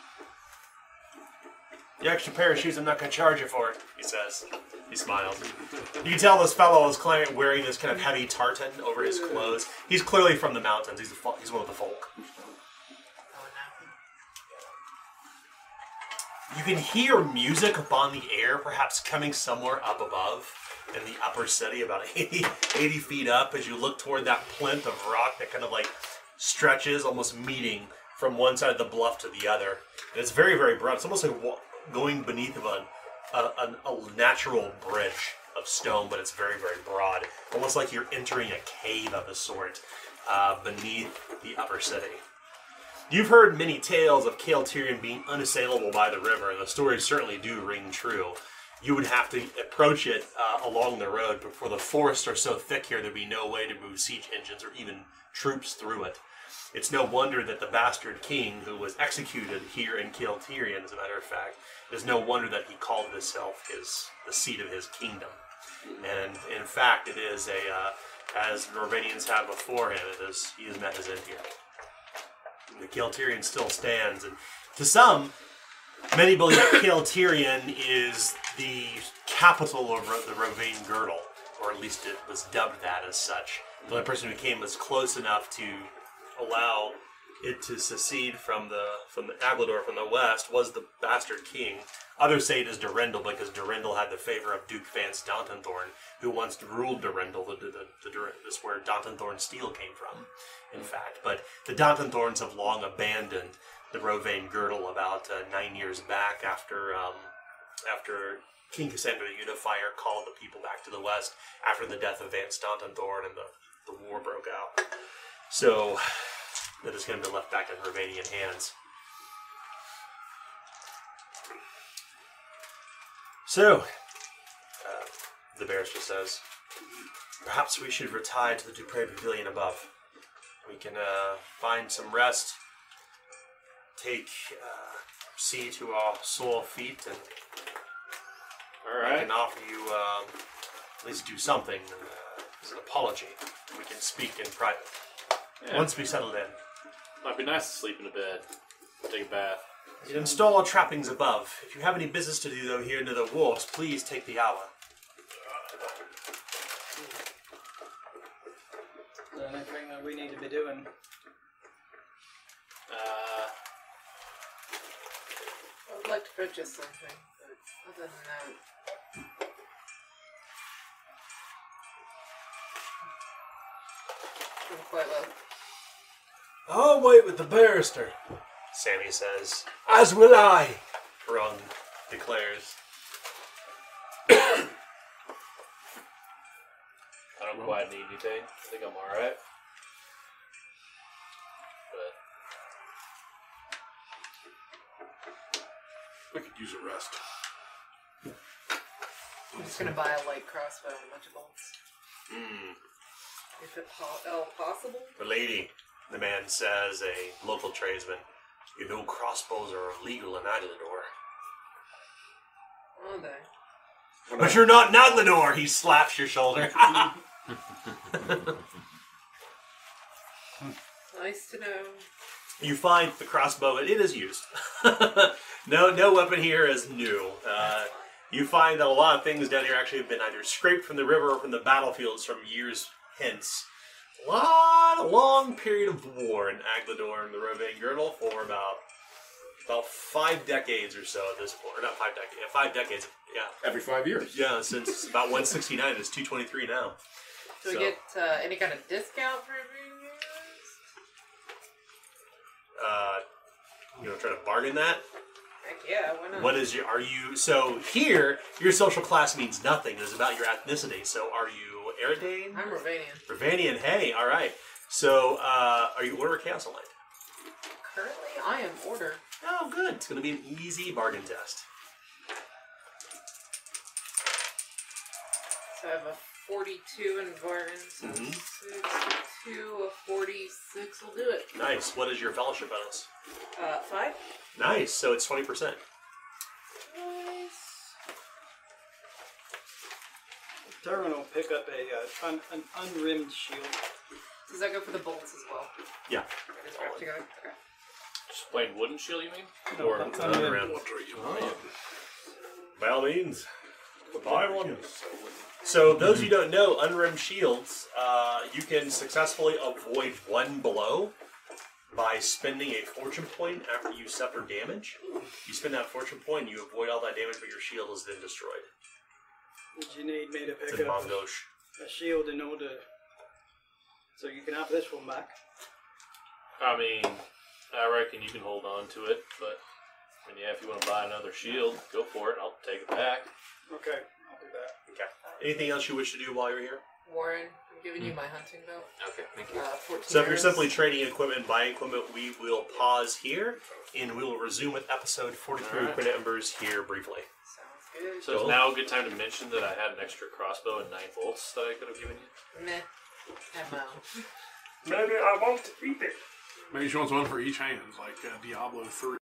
The extra pair of shoes, I'm not going to charge you for it, he says. He smiles. You can tell this fellow is clearly wearing this kind of heavy tartan over his clothes. He's clearly from the mountains. He's, a fo- he's one of the folk. You can hear music upon the air, perhaps coming somewhere up above in the upper city, about eighty, eighty feet up, as you look toward that plinth of rock that kind of like stretches, almost meeting from one side of the bluff to the other. And it's very, very broad. It's almost like wa- going beneath of a, a, a, a natural bridge of stone, but it's very, very broad. Almost like you're entering a cave of a sort uh, beneath the upper city. You've heard many tales of Kaltirian being unassailable by the river, and the stories certainly do ring true. You would have to approach it uh, along the road, but for the forests are so thick here, there'd be no way to move siege engines or even troops through it. It's no wonder that the bastard king, who was executed here in Kaltirian, as a matter of fact, it's no wonder that he called himself his the seat of his kingdom. And in fact, it is a, uh, as the Rovanians have before him, it is he has met his end here. The Kaltirian still stands, and to some, many believe that Kaltirian is the capital of the Rovane Girdle, or at least it was dubbed that as such. The only person who came was close enough to allow it to secede from the from the Aglador from the west was the bastard king. Others say it is Durendal because Durendal had the favor of Duke Vance Dantenthorn, who once ruled Durendal. The, the, the, the, this is where Dantenthorn steel came from, in fact. But the Dantenthorns have long abandoned the Rovane Girdle about uh, nine years back after um, after King Cassandra the Unifier called the people back to the west after the death of Vance Dantenthorn and the, the war broke out. So that is going to be left back in Rovanian hands. So, uh, the barrister says, perhaps we should retire to the Dupre Pavilion above. We can uh, find some rest, take uh, sea to our sore feet, and All I right. can offer you um, at least do something. Uh, It's an apology. We can speak in private. Yeah. Once we settled in. Might be nice to sleep in a bed, take a bath. You install our trappings above. If you have any business to do, though, here near the wharves, please take the hour. Is there anything that we need to be doing? Uh, I would like to purchase something, but other than that, I'm quite low. I'll wait with the barrister, Sammy says. As will I, Rung declares. I don't quite need anything. I think I'm alright. But I could use a rest. I'm just gonna buy a light crossbow and a bunch of bolts. Hmm. If it po- oh, possible. The lady, the man says, a local tradesman. You know crossbows are illegal in Aglador. Are they? But you're not in Aglador! He slaps your shoulder. Nice to know. You find the crossbow, it is used. no no weapon here is new. Uh, you find that a lot of things down here actually have been either scraped from the river or from the battlefields from years hence. A lot, a long period of war in Aglador and the Rovain Girdle for about about five decades or so at this point. Or not five decades, yeah, five decades, yeah. Every five years. Yeah, since about one sixty-nine, it's two twenty-three now. Do So- we get uh, any kind of discount for being used? Uh, you know, try to bargain that. Heck yeah, why not? What is your, are you, so here, your social class means nothing. It's about your ethnicity. So are you Eridane? I'm Ravanian. Ravanian, hey, alright. So, uh, are you Order or Chaos Aligned? Currently, I am Order. Oh, good. It's going to be an easy bargain test. So I have a forty-two in bargain, so Mhm. sixty-two, a forty-six will do it. Nice. What is your fellowship bonus? Uh, five? Nice. So it's twenty percent. Nice. Darwin will pick up a uh, un, an unrimmed shield. Does that go for the bolts as well? Yeah. They just wrap together? Okay. just plain wooden shield, you mean? No, Or un- Unrimmed. unrimmed. What are you buying? By all means. Buy one. So, those who don't know, unrimmed shields, uh, you can successfully avoid one blow by spending a fortune point after you suffer damage. You spend that fortune point, you avoid all that damage, but your shield is then destroyed. Would you need me to It's pick in up Mongosh. a shield in order so you can have this one back? I mean, I reckon you can hold on to it, but I mean, yeah, if you want to buy another shield, go for it. I'll take it back. Okay, I'll do that. Okay. Anything else you wish to do while you're here? Warren, I'm giving you my hunting belt. Okay, thank you. Uh, fourteen So if you're arrows. simply trading equipment, buying equipment, we will pause here, and we will resume with episode forty-three Alright. Quinn Embers here briefly. Sounds good. So it's now a good time to mention that I had an extra crossbow and nine bolts that I could have given you. Meh. Have my own. Maybe I won't eat it. Maybe she wants one for each hand, like uh, Diablo three.